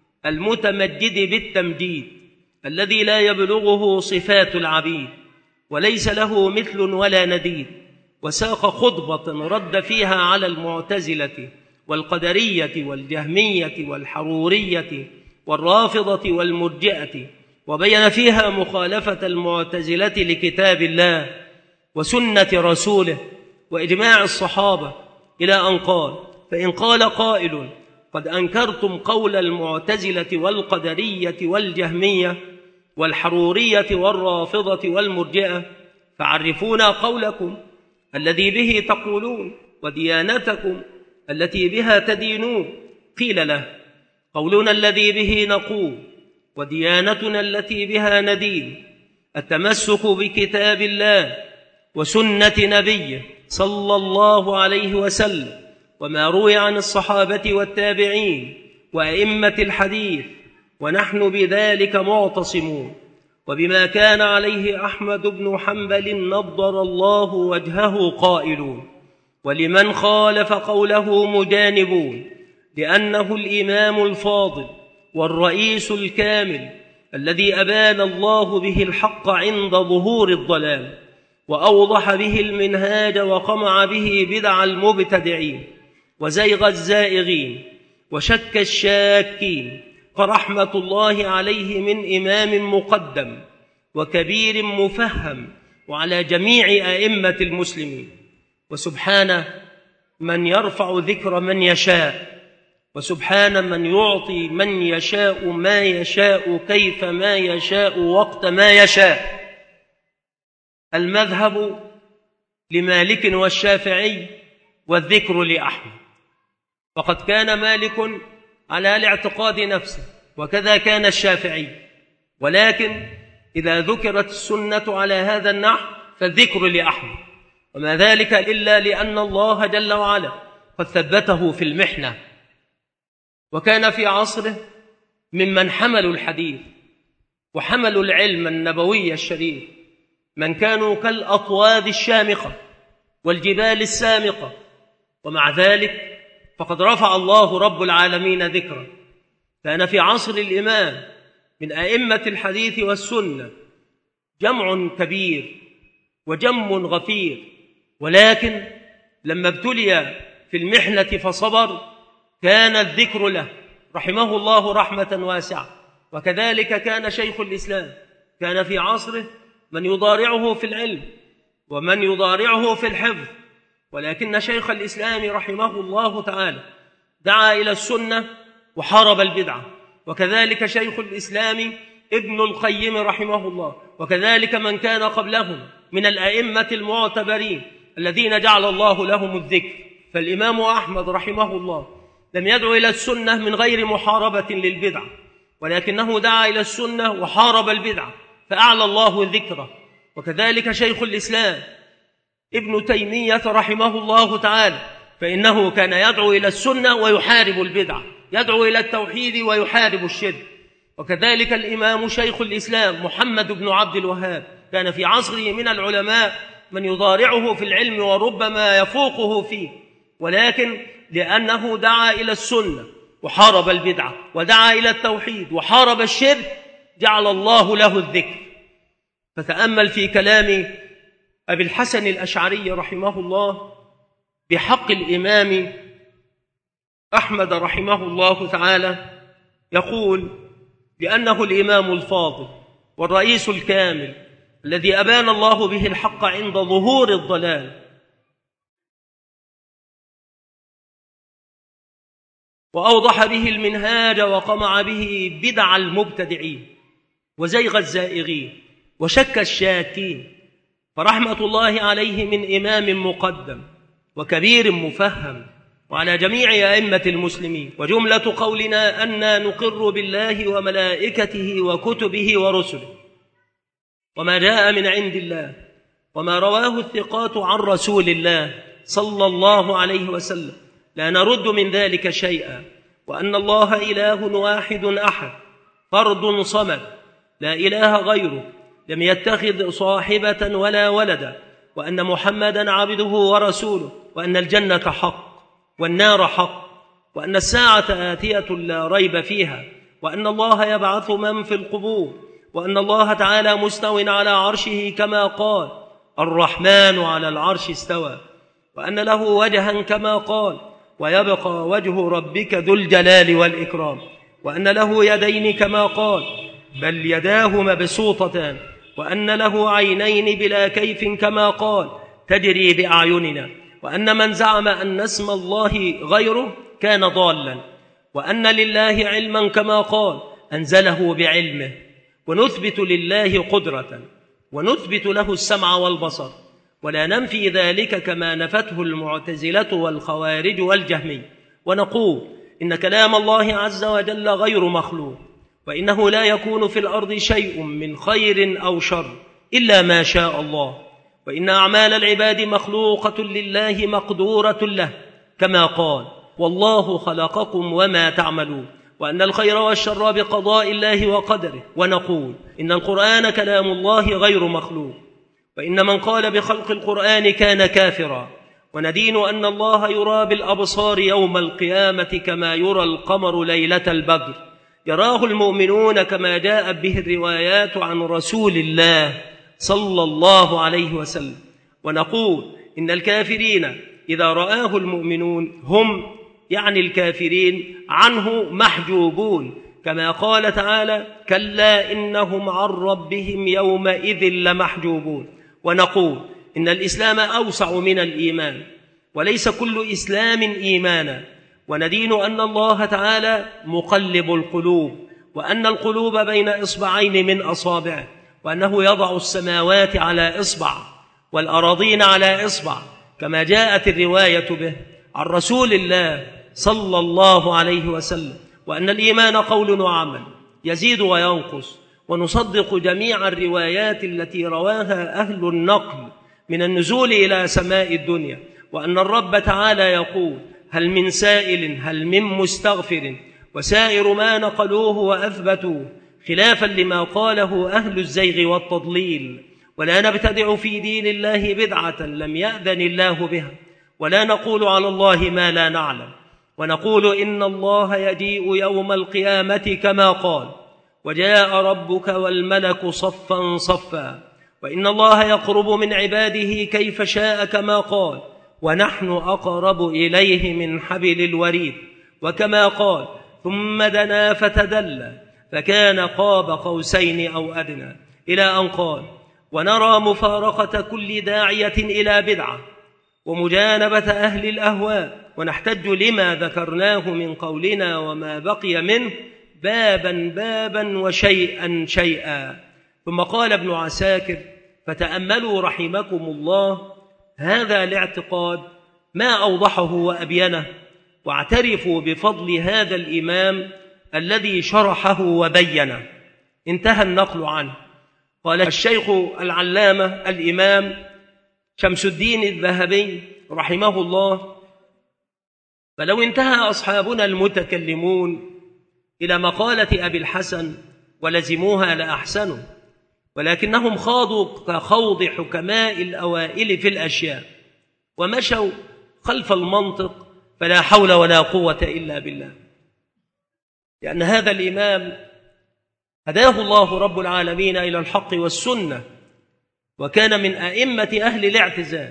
المتمجد بالتمجيد، الذي لا يبلغه صفات العبيد وليس له مثل ولا نديد. وساق خطبة رد فيها على المعتزلة والقدرية والجهمية والحرورية والرافضة والمرجئة، وبين فيها مخالفة المعتزلة لكتاب الله وسنة رسوله وإجماع الصحابة، إلى أن قال: فإن قال قائل: قد أنكرتم قول المعتزلة والقدرية والجهمية والحرورية والرافضة والمرجئة، فعرفونا قولكم الذي به تقولون وديانتكم التي بها تدينون. قيل له: قولنا الذي به نقول وديانتنا التي بها ندين التمسك بكتاب الله وسنة نبيه صلى الله عليه وسلم، وما روي عن الصحابة والتابعين وأئمة الحديث، ونحن بذلك معتصمون، وبما كان عليه أحمد بن حنبل نضر الله وجهه قائلون، ولمن خالف قوله مجانبون، لأنه الإمام الفاضل والرئيس الكامل الذي أبان الله به الحق عند ظهور الضلال، وأوضح به المنهاج وقمع به بدع المبتدعين وزيغ الزائغين وشك الشاكين، فرحمة الله عليه من إمام مقدم وكبير مفهم وعلى جميع أئمة المسلمين. وسبحان من يرفع ذكر من يشاء، وسبحان من يعطي من يشاء ما يشاء كيف ما يشاء وقت ما يشاء. المذهب لمالك والشافعي والذكر لأحمد، وقد كان مالك على الاعتقاد نفسه وكذا كان الشافعي، ولكن إذا ذكرت السنة على هذا النحو فالذكر لأحمد، وما ذلك إلا لأن الله جل وعلا قد ثبته في المحنة، وكان في عصره ممن حملوا الحديث وحملوا العلم النبوي الشريف من كانوا كالأطواد الشامخة والجبال السامقة، ومع ذلك فقد رفع الله رب العالمين ذكره. كان في عصر الإمام من أئمة الحديث والسنة جمع كبير وجم غفير، ولكن لما ابتلي في المحنة فصبر كان الذكر له رحمه الله رحمة واسعة، وكذلك كان شيخ الإسلام، كان في عصره من يضارعه في العلم ومن يضارعه في الحفظ، ولكن شيخ الإسلام رحمه الله تعالى دعا إلى السنة وحارب البدعة، وكذلك شيخ الإسلام ابن القيم رحمه الله، وكذلك من كان قبلهم من الأئمة المعتبرين الذين جعل الله لهم الذكر. فالإمام أحمد رحمه الله لم يدعو إلى السنة من غير محاربة للبدعة، ولكنه دعا إلى السنة وحارب البدعة فأعلى الله ذكره. وكذلك شيخ الإسلام ابن تيمية رحمه الله تعالى، فإنه كان يدعو إلى السنة ويحارب البدعة، يدعو إلى التوحيد ويحارب الشرك. وكذلك الإمام شيخ الإسلام محمد بن عبد الوهاب كان في عصره من العلماء من يضارعه في العلم وربما يفوقه فيه، ولكن لأنه دعا إلى السنة وحارب البدعة ودعا إلى التوحيد وحارب الشرك جعل الله له الذكر. فتأمل في كلام أبي الحسن الأشعري رحمه الله بحق الإمام أحمد رحمه الله تعالى، يقول: لأنه الإمام الفاضل والرئيس الكامل الذي أبان الله به الحق عند ظهور الضلال، وأوضح به المنهاج وقمع به بدع المبتدعين وزيغ الزائغين وشك الشاكين، فرحمة الله عليه من إمام مقدم وكبير مفهم، وعلى جميع أئمة المسلمين. وجملة قولنا أننا نقر بالله وملائكته وكتبه ورسله وما جاء من عند الله وما رواه الثقات عن رسول الله صلى الله عليه وسلم، لا نرد من ذلك شيئا، وأن الله إله واحد أحد فرد صمد لا إله غيره، لم يتخذ صاحبة ولا ولدا، وأن محمدا عبده ورسوله، وأن الجنة حق والنار حق، وأن الساعة آتية لا ريب فيها، وأن الله يبعث من في القبور، وأن الله تعالى مستو على عرشه كما قال: الرحمن على العرش استوى، وأن له وجها كما قال: ويبقى وجه ربك ذو الجلال والإكرام، وأن له يدين كما قال: بل يداه مبسوطتان، وأن له عينين بلا كيف كما قال: تجري بأعيننا، وأن من زعم أن اسم الله غيره كان ضالا، وأن لله علما كما قال: أنزله بعلمه، ونثبت لله قدرة، ونثبت له السمع والبصر، ولا ننفي ذلك كما نفته المعتزلة والخوارج والجهمي، ونقول إن كلام الله عز وجل غير مخلوق، وإنه لا يكون في الأرض شيء من خير أو شر إلا ما شاء الله، وإن أعمال العباد مخلوقة لله مقدورة له كما قال: والله خلقكم وما تعملون، وأن الخير والشر بقضاء الله وقدره. ونقول إن القرآن كلام الله غير مخلوق، وإن من قال بخلق القرآن كان كافرا. وندين أن الله يرى بالأبصار يوم القيامة كما يرى القمر ليلة البدر، يراه المؤمنون كما جاءت به الروايات عن رسول الله صلى الله عليه وسلم. ونقول إن الكافرين إذا رآه المؤمنون هم يعني الكافرين عنه محجوبون، كما قال تعالى: كلا إنهم عن ربهم يومئذ لمحجوبون. ونقول إن الإسلام أوسع من الإيمان، وليس كل إسلام إيمانا. وندين أن الله تعالى مقلب القلوب، وأن القلوب بين إصبعين من أصابعه، وأنه يضع السماوات على إصبع والأراضين على إصبع، كما جاءت الرواية به عن رسول الله صلى الله عليه وسلم. وأن الإيمان قول وعمل يزيد وينقص، ونصدق جميع الروايات التي رواها أهل النقل من النزول إلى سماء الدنيا، وأن الرب تعالى يقول: هل من سائل هل من مستغفر، وسائر ما نقلوه وأثبتوه خلافا لما قاله أهل الزيغ والتضليل. ولا نبتدع في دين الله بدعة لم يأذن الله بها، ولا نقول على الله ما لا نعلم. ونقول إن الله يجيء يوم القيامة كما قال: وجاء ربك والملك صفا صفا، وإن الله يقرب من عباده كيف شاء كما قال: ونحن أقرب إليه من حبل الوريد، وكما قال: ثم دنا فتدلى فكان قاب قوسين أو أدنى، إلى أن قال: ونرى مفارقة كل داعية إلى بدعة ومجانبة أهل الأهواء، ونحتج لما ذكرناه من قولنا وما بقي منه بابا بابا وشيئا شيئا. ثم قال ابن عساكر: فتأملوا رحمكم الله هذا الاعتقاد ما أوضحه وأبينه، واعترفوا بفضل هذا الإمام الذي شرحه وبينه. انتهى النقل عنه. قال الشيخ العلامة الإمام شمس الدين الذهبي رحمه الله: فلو انتهى أصحابنا المتكلمون إلى مقالة أبي الحسن ولزموها لأحسنوا، ولكنهم خاضوا كخوض حكماء الأوائل في الأشياء ومشوا خلف المنطق، فلا حول ولا قوة إلا بالله. لأن هذا الإمام هداه الله رب العالمين إلى الحق والسنة، وكان من أئمة أهل الاعتزال،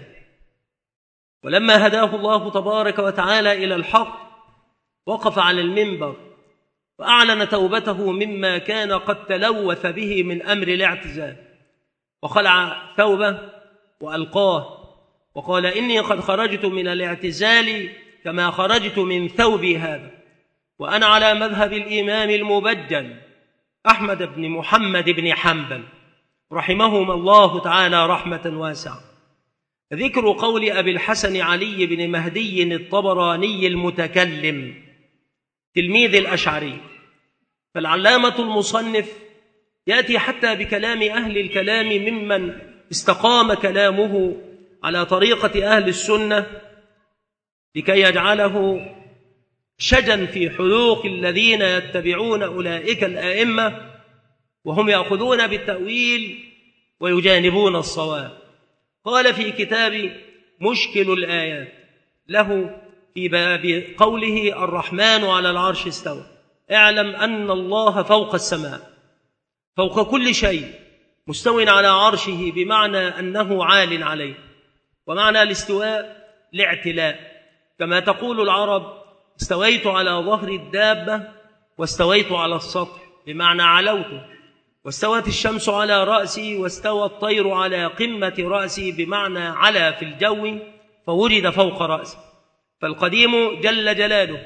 ولما هداه الله تبارك وتعالى إلى الحق وقف على المنبر وأعلن توبته مما كان قد تلوث به من أمر الاعتزال، وخلع ثوبه وألقاه وقال: إني قد خرجت من الاعتزال كما خرجت من ثوبي هذا، وأنا على مذهب الإمام المبجل أحمد بن محمد بن حنبل رحمهما الله تعالى رحمة واسعة. ذكر قول أبي الحسن علي بن مهدي الطبراني المتكلم تلميذ الأشعري، فالعلامة المصنف يأتي حتى بكلام أهل الكلام ممن استقام كلامه على طريقة أهل السنة لكي يجعله شجا في حلوق الذين يتبعون أولئك الآئمة، وهم يأخذون بالتأويل ويجانبون الصواب. قال في كتاب مشكل الآيات له في باب قوله: الرحمن على العرش استوى، اعلم أن الله فوق السماء فوق كل شيء مستو على عرشه، بمعنى أنه عال عليه. ومعنى الاستواء الاعتلاء، كما تقول العرب: استويت على ظهر الدابة واستويت على السطح، بمعنى علوت. واستوت الشمس على رأسي واستوى الطير على قمة رأسي، بمعنى علا في الجو فوجد فوق رأسي. فالقديم جل جلاله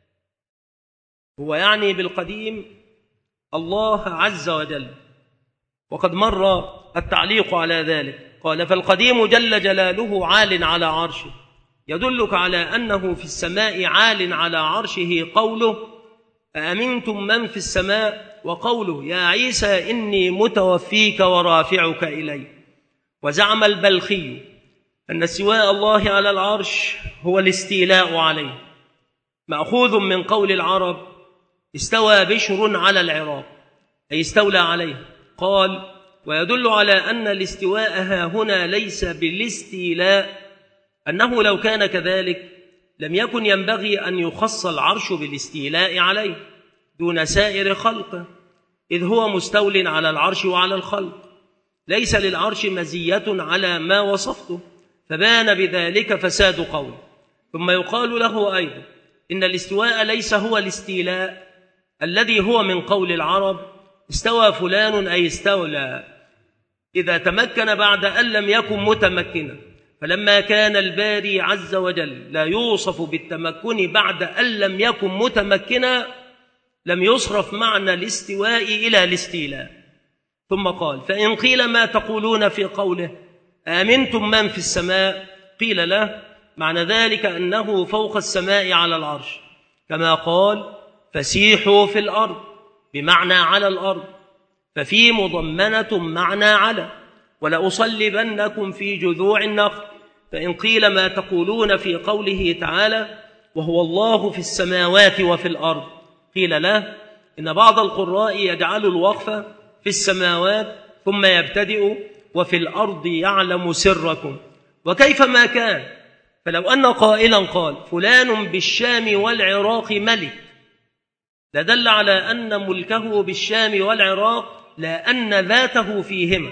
هو يعني بالقديم الله عز وجل، وقد مر التعليق على ذلك. قال: فالقديم جل جلاله عال على عرشه، يدلك على أنه في السماء عال على عرشه قوله: أأمنتم من في السماء، وقوله: يا عيسى إني متوفيك ورافعك إلي. وزعم البلخي أن استواء الله على العرش هو الاستيلاء عليه، مأخوذ من قول العرب: استوى بشر على العراق، أي استولى عليه. قال: ويدل على أن الاستواء ها هنا ليس بالاستيلاء، أنه لو كان كذلك لم يكن ينبغي أن يخص العرش بالاستيلاء عليه دون سائر خلقه، إذ هو مستول على العرش وعلى الخلق، ليس للعرش مزية على ما وصفته، فبان بذلك فساد قول. ثم يقال له أيضا إن الاستواء ليس هو الاستيلاء الذي هو من قول العرب: استوى فلان أي استولى، إذا تمكن بعد أن لم يكن متمكنا. فلما كان الباري عز وجل لا يوصف بالتمكن بعد أن لم يكن متمكنا، لم يصرف معنى الاستواء إلى الاستيلاء. ثم قال: فإن قيل ما تقولون في قوله آمنتم من في السماء، قيل له: معنى ذلك أنه فوق السماء على العرش، كما قال: فسيحوا في الأرض، بمعنى على الأرض، ففي مضمنة معنى على، ولأصلبنكم في جذوع النخل. فإن قيل ما تقولون في قوله تعالى: وهو الله في السماوات وفي الأرض، قيل له: إن بعض القراء يجعل الوقف في السماوات ثم يبتدئ: وفي الأرض يعلم سركم. وكيف ما كان، فلو أن قائلا قال: فلان بالشام والعراق ملك، لدل على أن ملكه بالشام والعراق لا أن ذاته فيهما.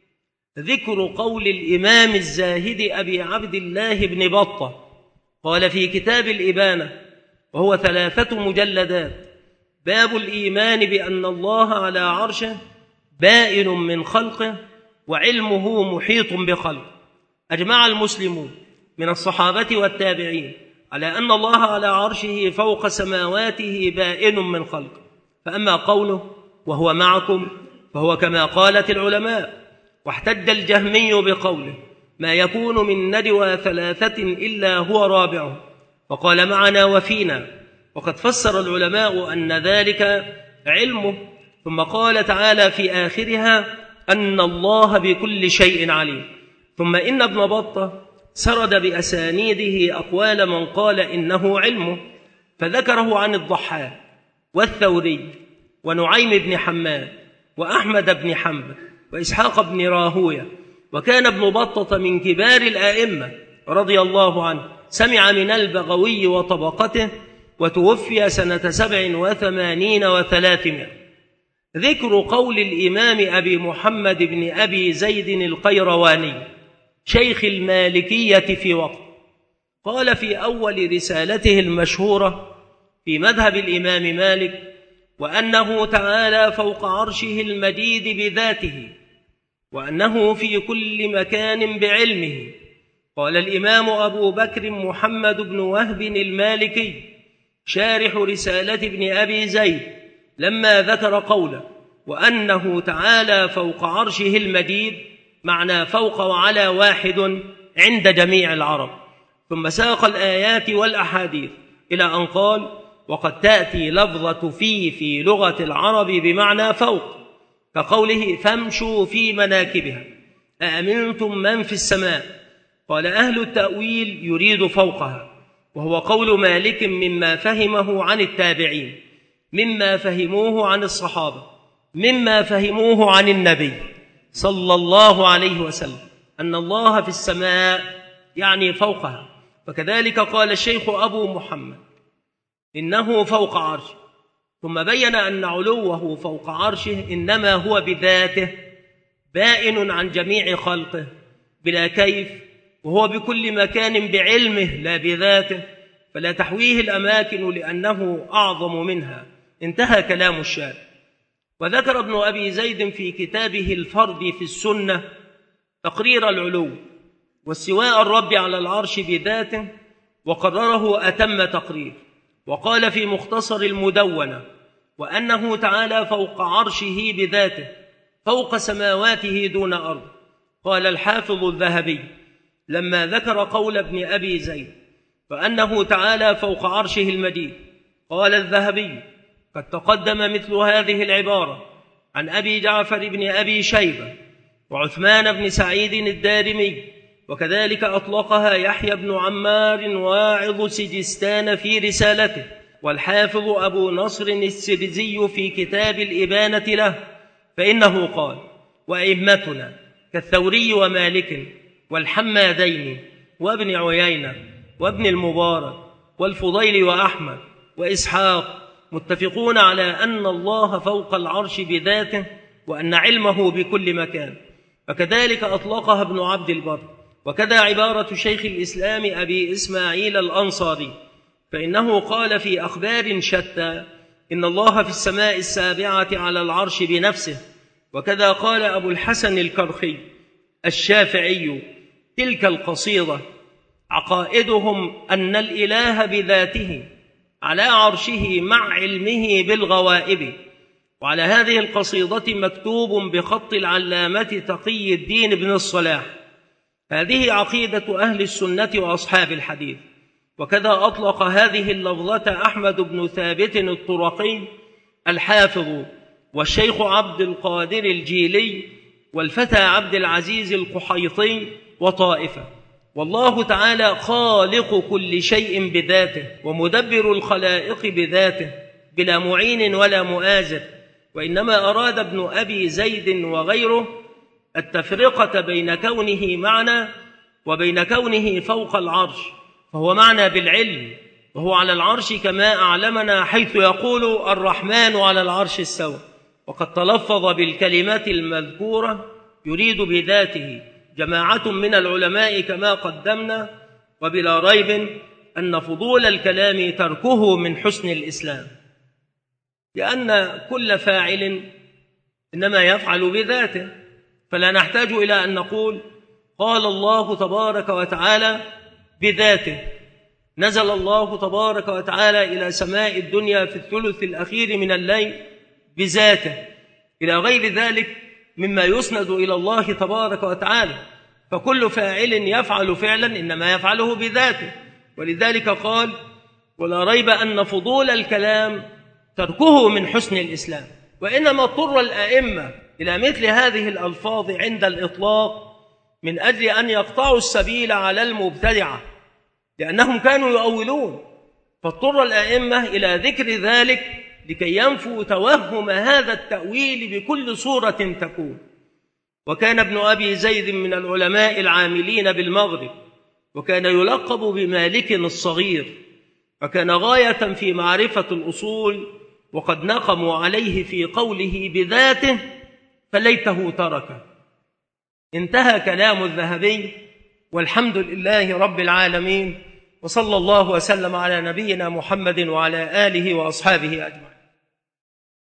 ذكر قول الإمام الزاهد أبي عبد الله بن بطة قال في كتاب الإبانة، وهو 3 مجلدات: باب الإيمان بأن الله على عرشه بائن من خلقه وعلمه محيط بخلقه. أجمع المسلمون من الصحابة والتابعين على أن الله على عرشه فوق سماواته بائن من خلقه. فأما قوله وهو معكم فهو كما قالت العلماء. واحتج الجهمي بقوله ما يكون من ندوى ثلاثة إلا هو رابعهم، وقال معنا وفينا. وقد فسر العلماء أن ذلك علمه. ثم قال تعالى في آخرها أن الله بكل شيء عليم. ثم إن ابن بطة سرد بأسانيده أقوال من قال إنه علمه، فذكره عن الضحاك والثوري ونعيم بن حماد وأحمد بن حنبل وإسحاق بن راهوية. وكان ابن بطة من كبار الآئمة رضي الله عنه، سمع من البغوي وطبقته، وتوفي سنة 87 و300. ذكر قول الإمام أبي محمد بن أبي زيد القيرواني شيخ المالكية في وقت، قال في أول رسالته المشهورة في مذهب الإمام مالك وأنه تعالى فوق عرشه المجيد بذاته، وأنه في كل مكان بعلمه. قال الإمام أبو بكر محمد بن وهب المالكي شارح رسالة ابن أبي زيد لما ذكر قوله وأنه تعالى فوق عرشه المجيد، معنى فوق وعلى واحد عند جميع العرب. ثم ساق الآيات والأحاديث إلى أن قال وقد تأتي لفظة في لغة العرب بمعنى فوق، كقوله فامشوا في مناكبها أأمنتم من في السماء. قال أهل التأويل يريد فوقها، وهو قول مالك مما فهمه عن التابعين، مما فهموه عن الصحابة، مما فهموه عن النبي صلى الله عليه وسلم، أن الله في السماء يعني فوقها. وكذلك قال الشيخ أبو محمد إنه فوق عرشه، ثم بين أن علوه فوق عرشه إنما هو بذاته بائن عن جميع خلقه بلا كيف، وهو بكل مكان بعلمه لا بذاته، فلا تحويه الأماكن لأنه أعظم منها. انتهى كلام الشارع. وذكر ابن أبي زيد في كتابه الفرد في السنة تقرير العلو واستواء الرب على العرش بذاته، وقرره أتم تقرير. وقال في مختصر المدونة وأنه تعالى فوق عرشه بذاته فوق سماواته دون أرض. قال الحافظ الذهبي لما ذكر قول ابن أبي زيد فأنه تعالى فوق عرشه المجيد، قال الذهبي قد تقدم مثل هذه العبارة عن أبي جعفر بن أبي شيبة وعثمان بن سعيد الدارمي، وكذلك أطلقها يحيى بن عمار واعظ سجستان في رسالته، والحافظ أبو نصر السرزي في كتاب الإبانة له، فإنه قال وأئمتنا كالثوري ومالك والحمادين وابن عيينة وابن المبارك والفضيل وأحمد وإسحاق متفقون على أن الله فوق العرش بذاته وأن علمه بكل مكان. وكذلك أطلقها ابن عبد البر. وكذا عبارة شيخ الإسلام أبي إسماعيل الأنصاري، فإنه قال في أخبار شتى إن الله في السماء السابعة على العرش بنفسه. وكذا قال أبو الحسن الكرخي الشافعي تلك القصيدة عقائدهم أن الإله بذاته على عرشه مع علمه بالغوائب. وعلى هذه القصيدة مكتوب بخط العلامة تقي الدين بن الصلاح. هذه عقيدة أهل السنة وأصحاب الحديث. وكذا أطلق هذه اللفظة أحمد بن ثابت الطرقي الحافظ والشيخ عبد القادر الجيلي والفتى عبد العزيز القحيطي وطائفة. والله تعالى خالق كل شيء بذاته ومدبر الخلائق بذاته بلا معين ولا مؤازر. وإنما أراد ابن أبي زيد وغيره التفرقة بين كونه معنى وبين كونه فوق العرش، فهو معنى بالعلم، وهو على العرش كما أعلمنا حيث يقول الرحمن على العرش استوى. وقد تلفظ بالكلمات المذكورة يريد بذاته جماعة من العلماء كما قدمنا، وبلا ريب أن فضول الكلام تركه من حسن الإسلام. لأن كل فاعل إنما يفعل بذاته، فلا نحتاج إلى أن نقول قال الله تبارك وتعالى بذاته، نزل الله تبارك وتعالى إلى سماء الدنيا في الثلث الأخير من الليل بذاته، إلى غير ذلك مما يسند إلى الله تبارك وتعالى. فكل فاعل يفعل فعلا إنما يفعله بذاته. ولذلك قال: ولا ريب أن فضول الكلام تركه من حسن الإسلام. وإنما اضطر الأئمة إلى مثل هذه الألفاظ عند الإطلاق من أجل أن يقطعوا السبيل على المبتدعة، لأنهم كانوا يؤولون، فاضطر الأئمة إلى ذكر ذلك لكي ينفوا توهم هذا التأويل بكل صورة تكون. وكان ابن أبي زيد من العلماء العاملين بالمغرب، وكان يلقب بمالك الصغير، وكان غاية في معرفة الأصول، وقد نقموا عليه في قوله بذاته فليته تركه. انتهى كلام الذهبي، والحمد لله رب العالمين، وصلى الله وسلم على نبينا محمد وعلى آله وأصحابه أجمعين.